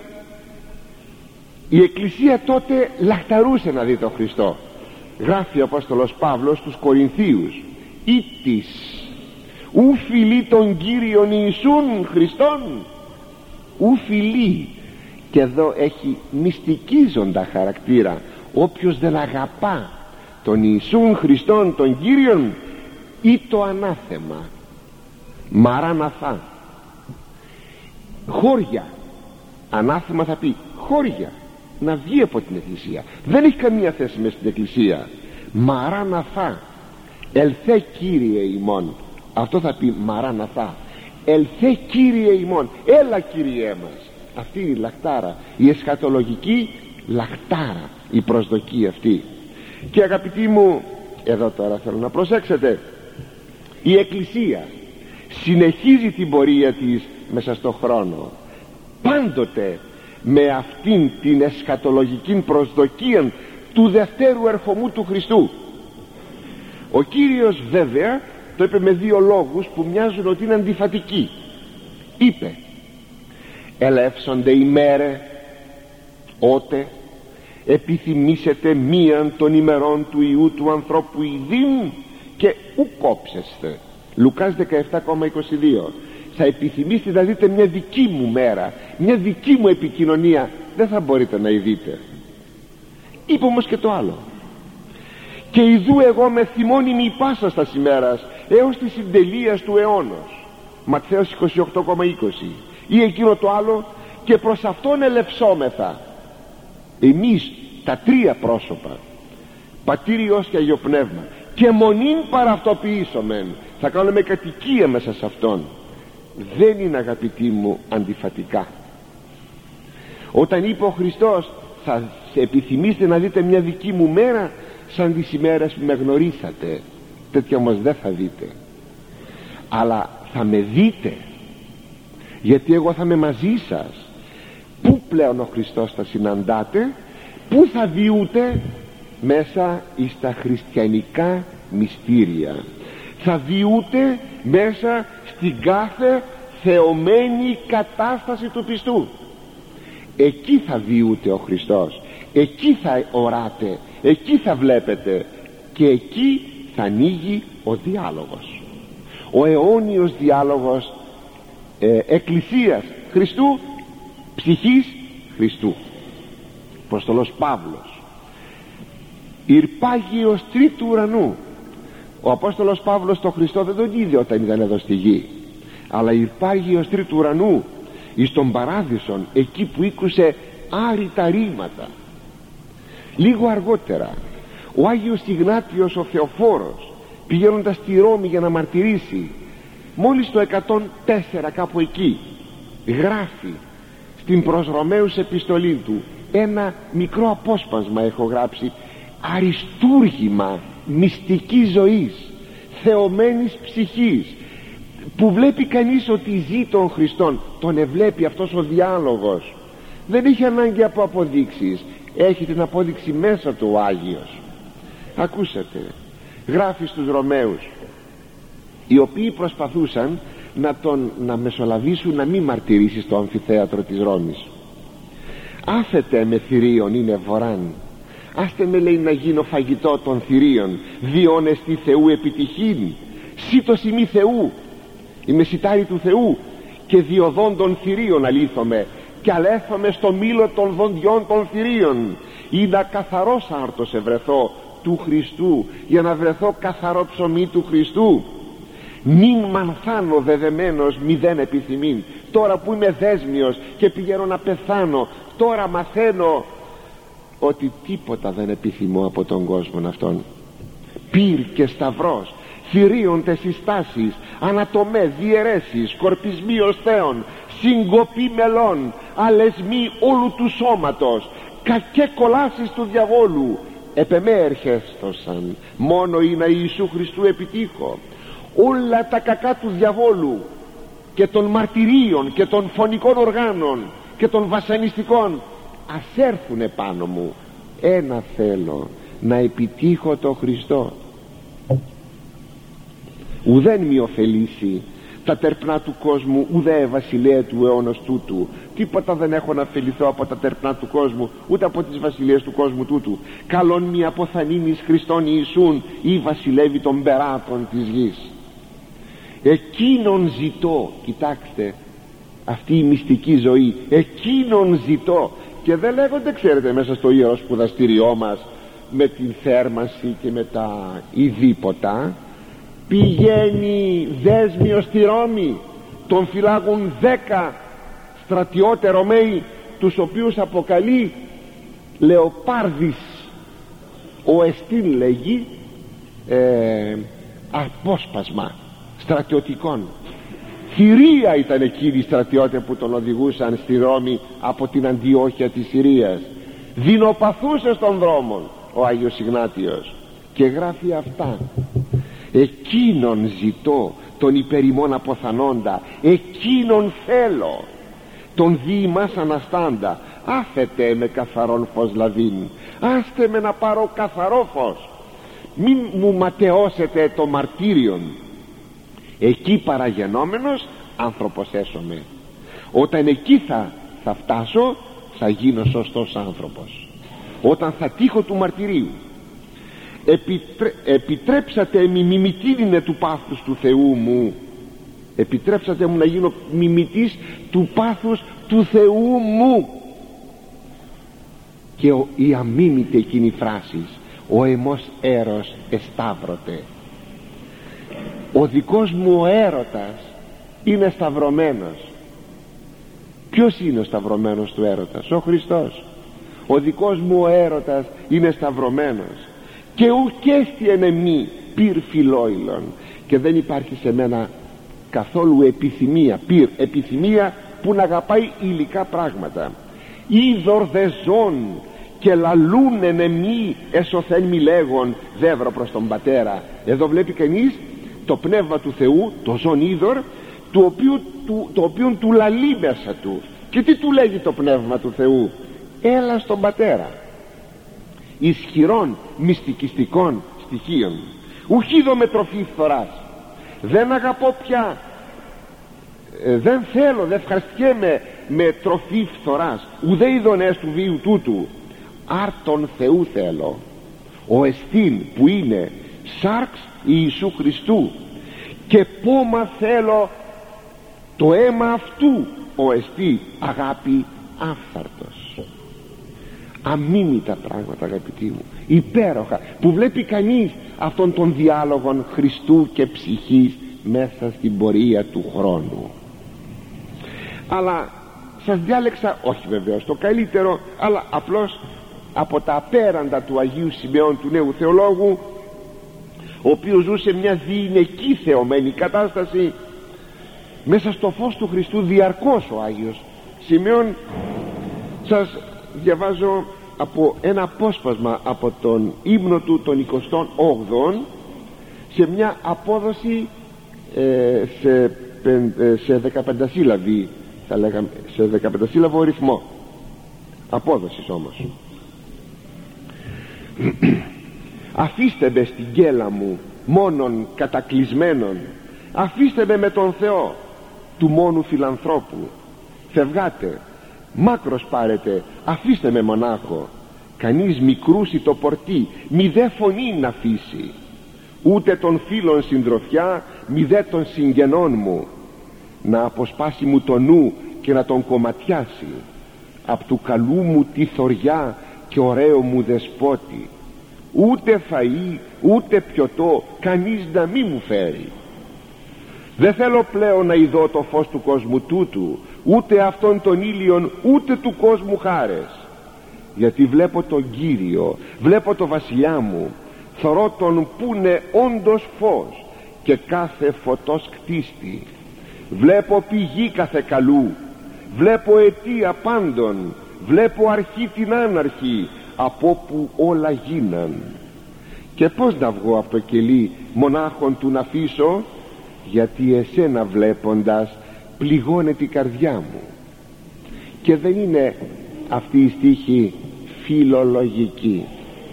η Εκκλησία τότε λαχταρούσε να δει τον Χριστό. Γράφει ο Απόστολος Παύλος στους Κορινθίους: «Ήτης ου φιλεί τον Κύριον Ιησούν Χριστόν». Ου φιλεί, και εδώ έχει μυστικίζοντα χαρακτήρα. Όποιος δεν αγαπά τον Ιησούν Χριστόν τον Κύριον, ή το ανάθεμα. Μαράναθα, χώρια. Ανάθεμα θα πει χώρια, να βγει από την Εκκλησία. Δεν έχει καμία θέση μες στην Εκκλησία. Μαράναθα, ελθέ Κύριε ημών. Αυτό θα πει μαράναθα, ελθέ Κύριε ημών, έλα Κύριέ μας. Αυτή είναι η λαχτάρα, η εσχατολογική λαχτάρα, η προσδοκία αυτή. Και αγαπητοί μου, εδώ τώρα θέλω να προσέξετε, η Εκκλησία συνεχίζει την πορεία της μέσα στο χρόνο, πάντοτε με αυτήν την εσχατολογική προσδοκία του δευτέρου ερχομού του Χριστού. Ο Κύριος βέβαια το είπε με δύο λόγους που μοιάζουν ότι είναι αντιφατικοί. Είπε: ελεύσονται ημέρε ότε επιθυμήσετε μίαν των ημερών του Ιού του ανθρώπου ειδήν και ου κόψεστε. Λουκάς δεκαεπτά είκοσι δύο. Θα επιθυμήσετε να δείτε μια δική μου μέρα, μια δική μου επικοινωνία, δεν θα μπορείτε να ειδείτε. Είπε όμως και το άλλο: και ιδού εγώ με θυμώνυμη πάσα στα ημέρας έως της συντελείας του αιώνος. Ματθαίος είκοσι οκτώ είκοσι. Ή εκείνο το άλλο: και προς αυτόν ελευσόμεθα. Εμείς τα τρία πρόσωπα, Πατήρ, Υιός και Αγίο Πνεύμα, και μονήν παραυτοποιήσομεν, θα κάνουμε κατοικία μέσα σε αυτόν. Δεν είναι, αγαπητοί μου, αντιφατικά. Όταν είπε ο Χριστός θα επιθυμήσετε να δείτε μια δική μου μέρα σαν τις ημέρες που με γνωρίσατε, τέτοια όμως δεν θα δείτε, αλλά θα με δείτε, γιατί εγώ θα είμαι μαζί σας. Πού πλέον ο Χριστός θα συναντάτε? Πού θα διούτε? Μέσα εις τα χριστιανικά μυστήρια. Θα διούτε μέσα στην κάθε θεωμένη κατάσταση του πιστού. Εκεί θα διούτε ο Χριστός, εκεί θα οράτε, εκεί θα βλέπετε, και εκεί θα ανοίγει ο διάλογος, ο αιώνιος διάλογος ε, εκκλησίας Χριστού, ψυχής Χριστού. Αποστολός Παύλος, Ηρπάγιος τρίτου ουρανού. Ο Απόστολος Παύλος τον Χριστό δεν τον είδε όταν ήταν εδώ στη γη, αλλά Ηρπάγιος τρίτου ουρανού, εις τον παράδεισον, εκεί που ήκουσε άρρητα ρήματα. Λίγο αργότερα ο Άγιος Ιγνάτιος ο Θεοφόρος, πηγαίνοντας στη Ρώμη για να μαρτυρήσει, μόλις το εκατόν τέσσερα κάπου εκεί, γράφει στην προς Ρωμαίους επιστολή του ένα μικρό απόσπασμα, έχω γράψει, αριστούργημα μυστικής ζωής, θεωμένης ψυχής, που βλέπει κανείς ότι ζει τον Χριστόν, τον εβλέπει. Αυτός ο διάλογος δεν έχει ανάγκη από αποδείξεις, έχει την απόδειξη μέσα του ο Άγιος. Ακούσατε, γράφει στους Ρωμαίους, οι οποίοι προσπαθούσαν να τον να μεσολαβήσουν να μην μαρτυρήσει στο αμφιθέατρο της Ρώμης. Άφετε με θηρίων είναι βοράν, άστε με, λέει, να γίνω φαγητό των θηρίων, διόνεστη Θεού επιτυχήν, σύτος ημί Θεού, είμαι σιτάρι του Θεού, και διοδών των θηρίων αλήθομαι, και αλέθομαι στο μήλο των δοντιών των θηρίων, ή να καθαρός άρτος ευρεθώ του Χριστού, για να βρεθώ καθαρό ψωμί του Χριστού. Μην μανθάνω δεδεμένος μηδέν επιθυμήν. Τώρα που είμαι δέσμιος και πηγαίνω να πεθάνω, τώρα μαθαίνω ότι τίποτα δεν επιθυμώ από τον κόσμο αυτόν. Πυρ και σταυρός, θηρίων τες συστάσεις, ανατομέ, διαιρέσεις, σκορπισμοί ως θέων, συγκοπή μελών, αλεσμοί όλου του σώματος, κακέ κολάσεις του διαβόλου, επεμέ ερχέστοσαν, μόνο είναι Ιησού Χριστού επιτύχω. Όλα τα κακά του διαβόλου και των μαρτυρίων και των φωνικών οργάνων και των βασανιστικών ας έρθουν επάνω μου. Ένα θέλω, να επιτύχω το Χριστό. Ουδέν μη ωφελήσει τα τερπνά του κόσμου, ουδέ βασιλεία του αιώνος τούτου. Τίποτα δεν έχω να ωφεληθώ από τα τερπνά του κόσμου, ούτε από τις βασιλείες του κόσμου τούτου. Καλόν μη αποθανήνεις Χριστόν Ιησούν, ή βασιλεύει των περάτων της γης. Εκείνον ζητώ, κοιτάξτε αυτή η μυστική ζωή, εκείνον ζητώ. Και δεν λέγονται, ξέρετε, μέσα στο ιερό σπουδαστήριό μας με την θέρμανση και με τα ειδήποτα, πηγαίνει δέσμιος στη Ρώμη, τον φυλάγουν δέκα στρατιώτε Ρωμαίοι, τους οποίους αποκαλεί Λεοπάρδης ο εστίν, λέγει ε, απόσπασμα στρατιωτικών. Θηρία ήταν εκείνοι οι στρατιώτες που τον οδηγούσαν στη Ρώμη από την Αντιόχεια της Συρίας. Δεινοπαθούσε στον δρόμο ο Άγιος Ιγνάτιος και γράφει αυτά: εκείνον ζητώ τον υπερημών αποθανόντα, εκείνον θέλω τον διημάς αναστάντα. Άφετε με καθαρόν φως λαβήν, άστε με να πάρω καθαρό φως, μην μου ματαιώσετε το μαρτύριον. Εκεί παραγενόμενος άνθρωπος έσωμαι. Όταν εκεί θα, θα φτάσω, θα γίνω σωστός άνθρωπος. Όταν θα τύχω του μαρτυρίου. Επιτρέ, επιτρέψατε μη μιμητήρινε του πάθους του Θεού μου. Επιτρέψατε μου να γίνω μιμητής του πάθους του Θεού μου. Και ο, η αμίμητη εκείνη φράση, ο αιμός έρος εσταύρωτε. Ο δικός μου ο έρωτας είναι σταυρωμένος. Ποιος είναι ο σταυρωμένος του έρωτας? Ο Χριστός. Ο δικός μου ο έρωτας είναι σταυρωμένος. Και ουκέστη εν εμεί πυρ φιλόιλον, και δεν υπάρχει σε μένα καθόλου επιθυμία, πυρ, επιθυμία που να αγαπάει υλικά πράγματα. Είδωρ δε ζών και λαλούν εν εμεί εσωθέν μη λέγον δεύρο προς τον Πατέρα. Εδώ βλέπει κανείς το πνεύμα του Θεού, το ζών είδωρ, το οποίο του, το οποίο του λαλεί μέσα του. Και τι του λέγει το πνεύμα του Θεού? Έλα στον Πατέρα. Ισχυρών μυστικιστικών στοιχείων. Ουχίδω με τροφή φθοράς. Δεν αγαπώ πια, ε, δεν θέλω, δεν ευχαριστιέμαι με τροφή φθοράς, ουδέ ειδονές του βίου τούτου. Άρτον Θεού θέλω, ο εστίν που είναι σάρξ Ιησού Χριστού, και πόμα θέλω το αίμα αυτού, ο εστί αγάπη άφθαρτος. Αμίμητα πράγματα, αγαπητοί μου, υπέροχα, που βλέπει κανείς αυτόν τον διάλογο Χριστού και ψυχής μέσα στην πορεία του χρόνου. Αλλά σας διάλεξα, όχι βεβαίως το καλύτερο, αλλά απλώς από τα απέραντα του Αγίου Σημεών, του νέου θεολόγου, ο οποίος ζούσε μια διηνεκή θεωμένη κατάσταση μέσα στο φως του Χριστού διαρκώς. Ο Άγιος Σημεών, σας διαβάζω από ένα απόσπασμα από τον ύμνο του των εικοστών όγδοων, σε μια απόδοση ε, σε, ε, σε δεκαπεντασύλλαβη, θα λέγαμε, σε δεκαπεντασύλλαβο ρυθμό, απόδοσης όμως. Αφήστε με στην κέλα μου μόνον κατακλυσμένον, αφήστε με με τον Θεό του μόνου φιλανθρώπου. Φευγάτε, μάκρος πάρετε, αφήστε με μονάχο. Κανείς μικρούσι το πορτί, μη δε φωνή να αφήσει, ούτε των φίλων συντροφιά, μη δε των συγγενών μου. Να αποσπάσει μου το νου και να τον κομματιάσει, απ' του καλού μου τη θωριά και ωραίο μου δεσπότη. Ούτε φαΐ ούτε πιωτό κανείς να μη μου φέρει. Δεν θέλω πλέον να ειδώ το φως του κόσμου τούτου, ούτε αυτόν τον ήλιον, ούτε του κόσμου χάρες. Γιατί βλέπω τον Κύριο, βλέπω το βασιλιά μου, θωρώ τον που είναι όντως φως και κάθε φωτός κτίστη. Βλέπω πηγή κάθε καλού, βλέπω αιτία πάντων, βλέπω αρχή την άναρχη, από όπου όλα γίναν. Και πως να βγω από το κελί μονάχον του να αφήσω, γιατί εσένα βλέποντας πληγώνεται η καρδιά μου. Και δεν είναι αυτή η στίχη φιλολογική,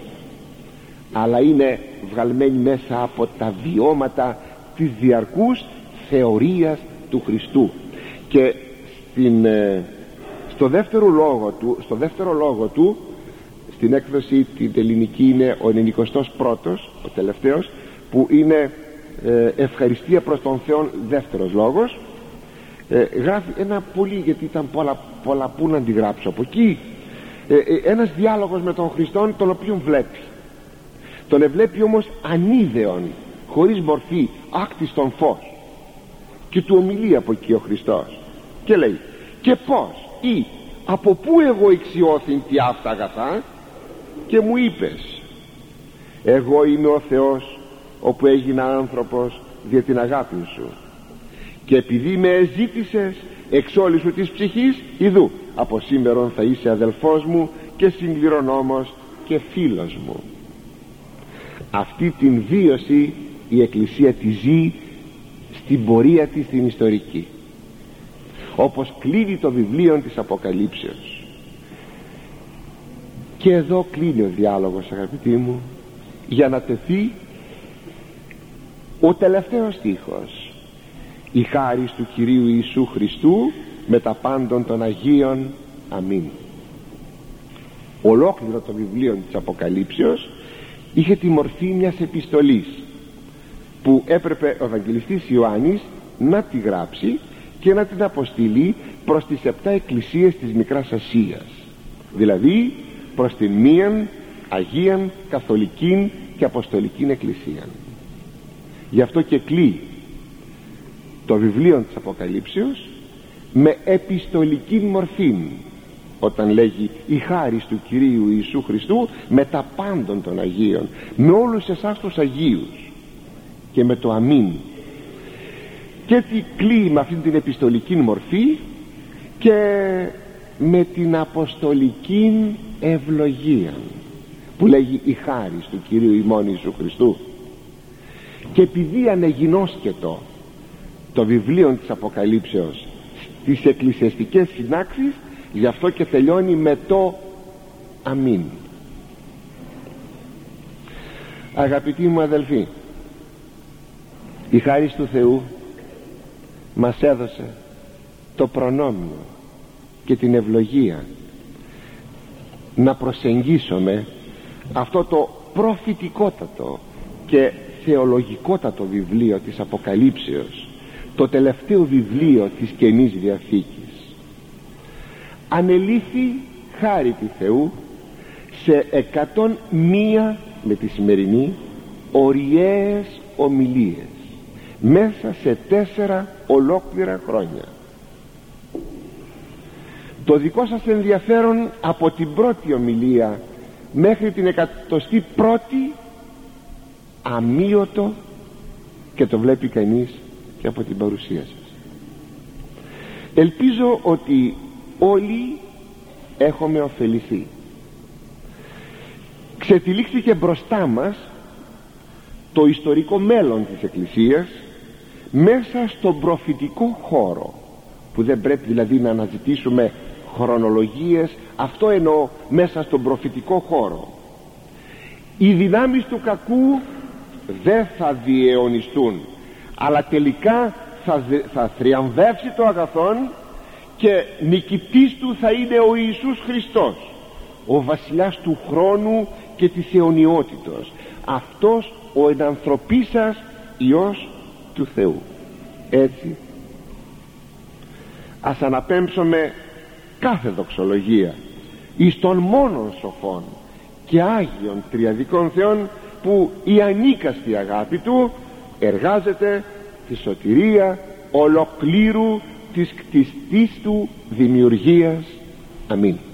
αλλά είναι βγαλμένη μέσα από τα βιώματα της διαρκούς θεωρίας του Χριστού. Και στην, στο, δεύτερο λόγο του, στο δεύτερο λόγο του, στην έκδοση την ελληνική είναι ο ενενηκοστός πρώτος, ο τελευταίος, που είναι ε, ευχαριστία προς τον Θεό, δεύτερος λόγος, ε, γράφει ένα πολύ, γιατί ήταν πολλά, πολλά που να αντιγράψω από εκεί, ε, ε, ένας διάλογος με τον Χριστόν, τον οποίον βλέπει, τον εβλέπει όμως ανίδεον, χωρίς μορφή, άκτιστον φως, και του ομιλεί από εκεί ο Χριστός και λέει: και πως ή από πού εγώ εξιώθην τι αυτά αγαθά? Και μου είπες: εγώ είμαι ο Θεός, όπου έγινα άνθρωπος δια την αγάπη σου, και επειδή με ζήτησες εξ όλης σου της ψυχής, ιδού από σήμερον θα είσαι αδελφός μου και συμπληρονόμος και φίλος μου. Αυτή την βίωση η Εκκλησία τη ζει στην πορεία της την ιστορική, όπως κλείνει το βιβλίο της Αποκαλύψεως. Και εδώ κλείνει ο διάλογος, αγαπητοί μου, για να τεθεί ο τελευταίος στίχος: η χάρις του Κυρίου Ιησού Χριστού με τα πάντων των Αγίων. Αμήν. Ολόκληρο το βιβλίο της Αποκαλύψεως είχε τη μορφή μιας επιστολής που έπρεπε ο Ευαγγελιστής Ιωάννης να τη γράψει και να την αποστείλει προς τις επτά εκκλησίες της Μικράς Ασίας, δηλαδή προς την μίαν Αγίαν Καθολικήν και Αποστολικήν Εκκλησίαν. Γι' αυτό και κλεί το βιβλίο της Αποκαλύψεως με επιστολική μορφή, όταν λέγει η χάρις του Κυρίου Ιησού Χριστού με τα πάντων των Αγίων, με όλους εσάς τους Αγίους. και με το αμήν. Και έτσι κλείει με αυτήν την επιστολική μορφή και με την αποστολική ευλογία που λέγει η χάρις του Κυρίου ημών Ιησού Χριστού. Και επειδή ανεγινώσκετο το βιβλίο της Αποκαλύψεως στις εκκλησιαστικές συνάξεις, γι' αυτό και τελειώνει με το αμήν. Αγαπητοί μου αδελφοί, η χάρις του Θεού μας έδωσε το προνόμιο και την ευλογία να προσεγγίσουμε αυτό το προφητικότατο και θεολογικότατο βιβλίο της Αποκαλύψεως, το τελευταίο βιβλίο της Καινής Διαθήκης. Ανελήθη χάρη του Θεού σε εκατόν μία με τη σημερινή ωριαίες ομιλίες μέσα σε τέσσερα ολόκληρα χρόνια. Το δικό σας ενδιαφέρον από την πρώτη ομιλία μέχρι την εκατοστή πρώτη αμύωτο, και το βλέπει κανείς και από την παρουσία σας. Ελπίζω ότι όλοι έχουμε ωφεληθεί. Ξετυλίχθηκε μπροστά μας το ιστορικό μέλλον της Εκκλησίας μέσα στον προφητικό χώρο, που δεν πρέπει δηλαδή να αναζητήσουμε χρονολογίες, αυτό εννοώ, μέσα στον προφητικό χώρο. Οι δυνάμεις του κακού δεν θα διαιωνιστούν, αλλά τελικά θα, θα θριαμβεύσει το αγαθόν και νικητής του θα είναι ο Ιησούς Χριστός, ο βασιλιάς του χρόνου και της αιωνιότητος, αυτός ο ενανθρωπίσας Υιός του Θεού. Έτσι ας αναπέμψουμε κάθε δοξολογία εις των μόνον σοφών και Άγιων Τριαδικών Θεών, που η ανίκαστη αγάπη του εργάζεται τη σωτηρία ολοκλήρου της κτιστής του δημιουργίας. Αμήν.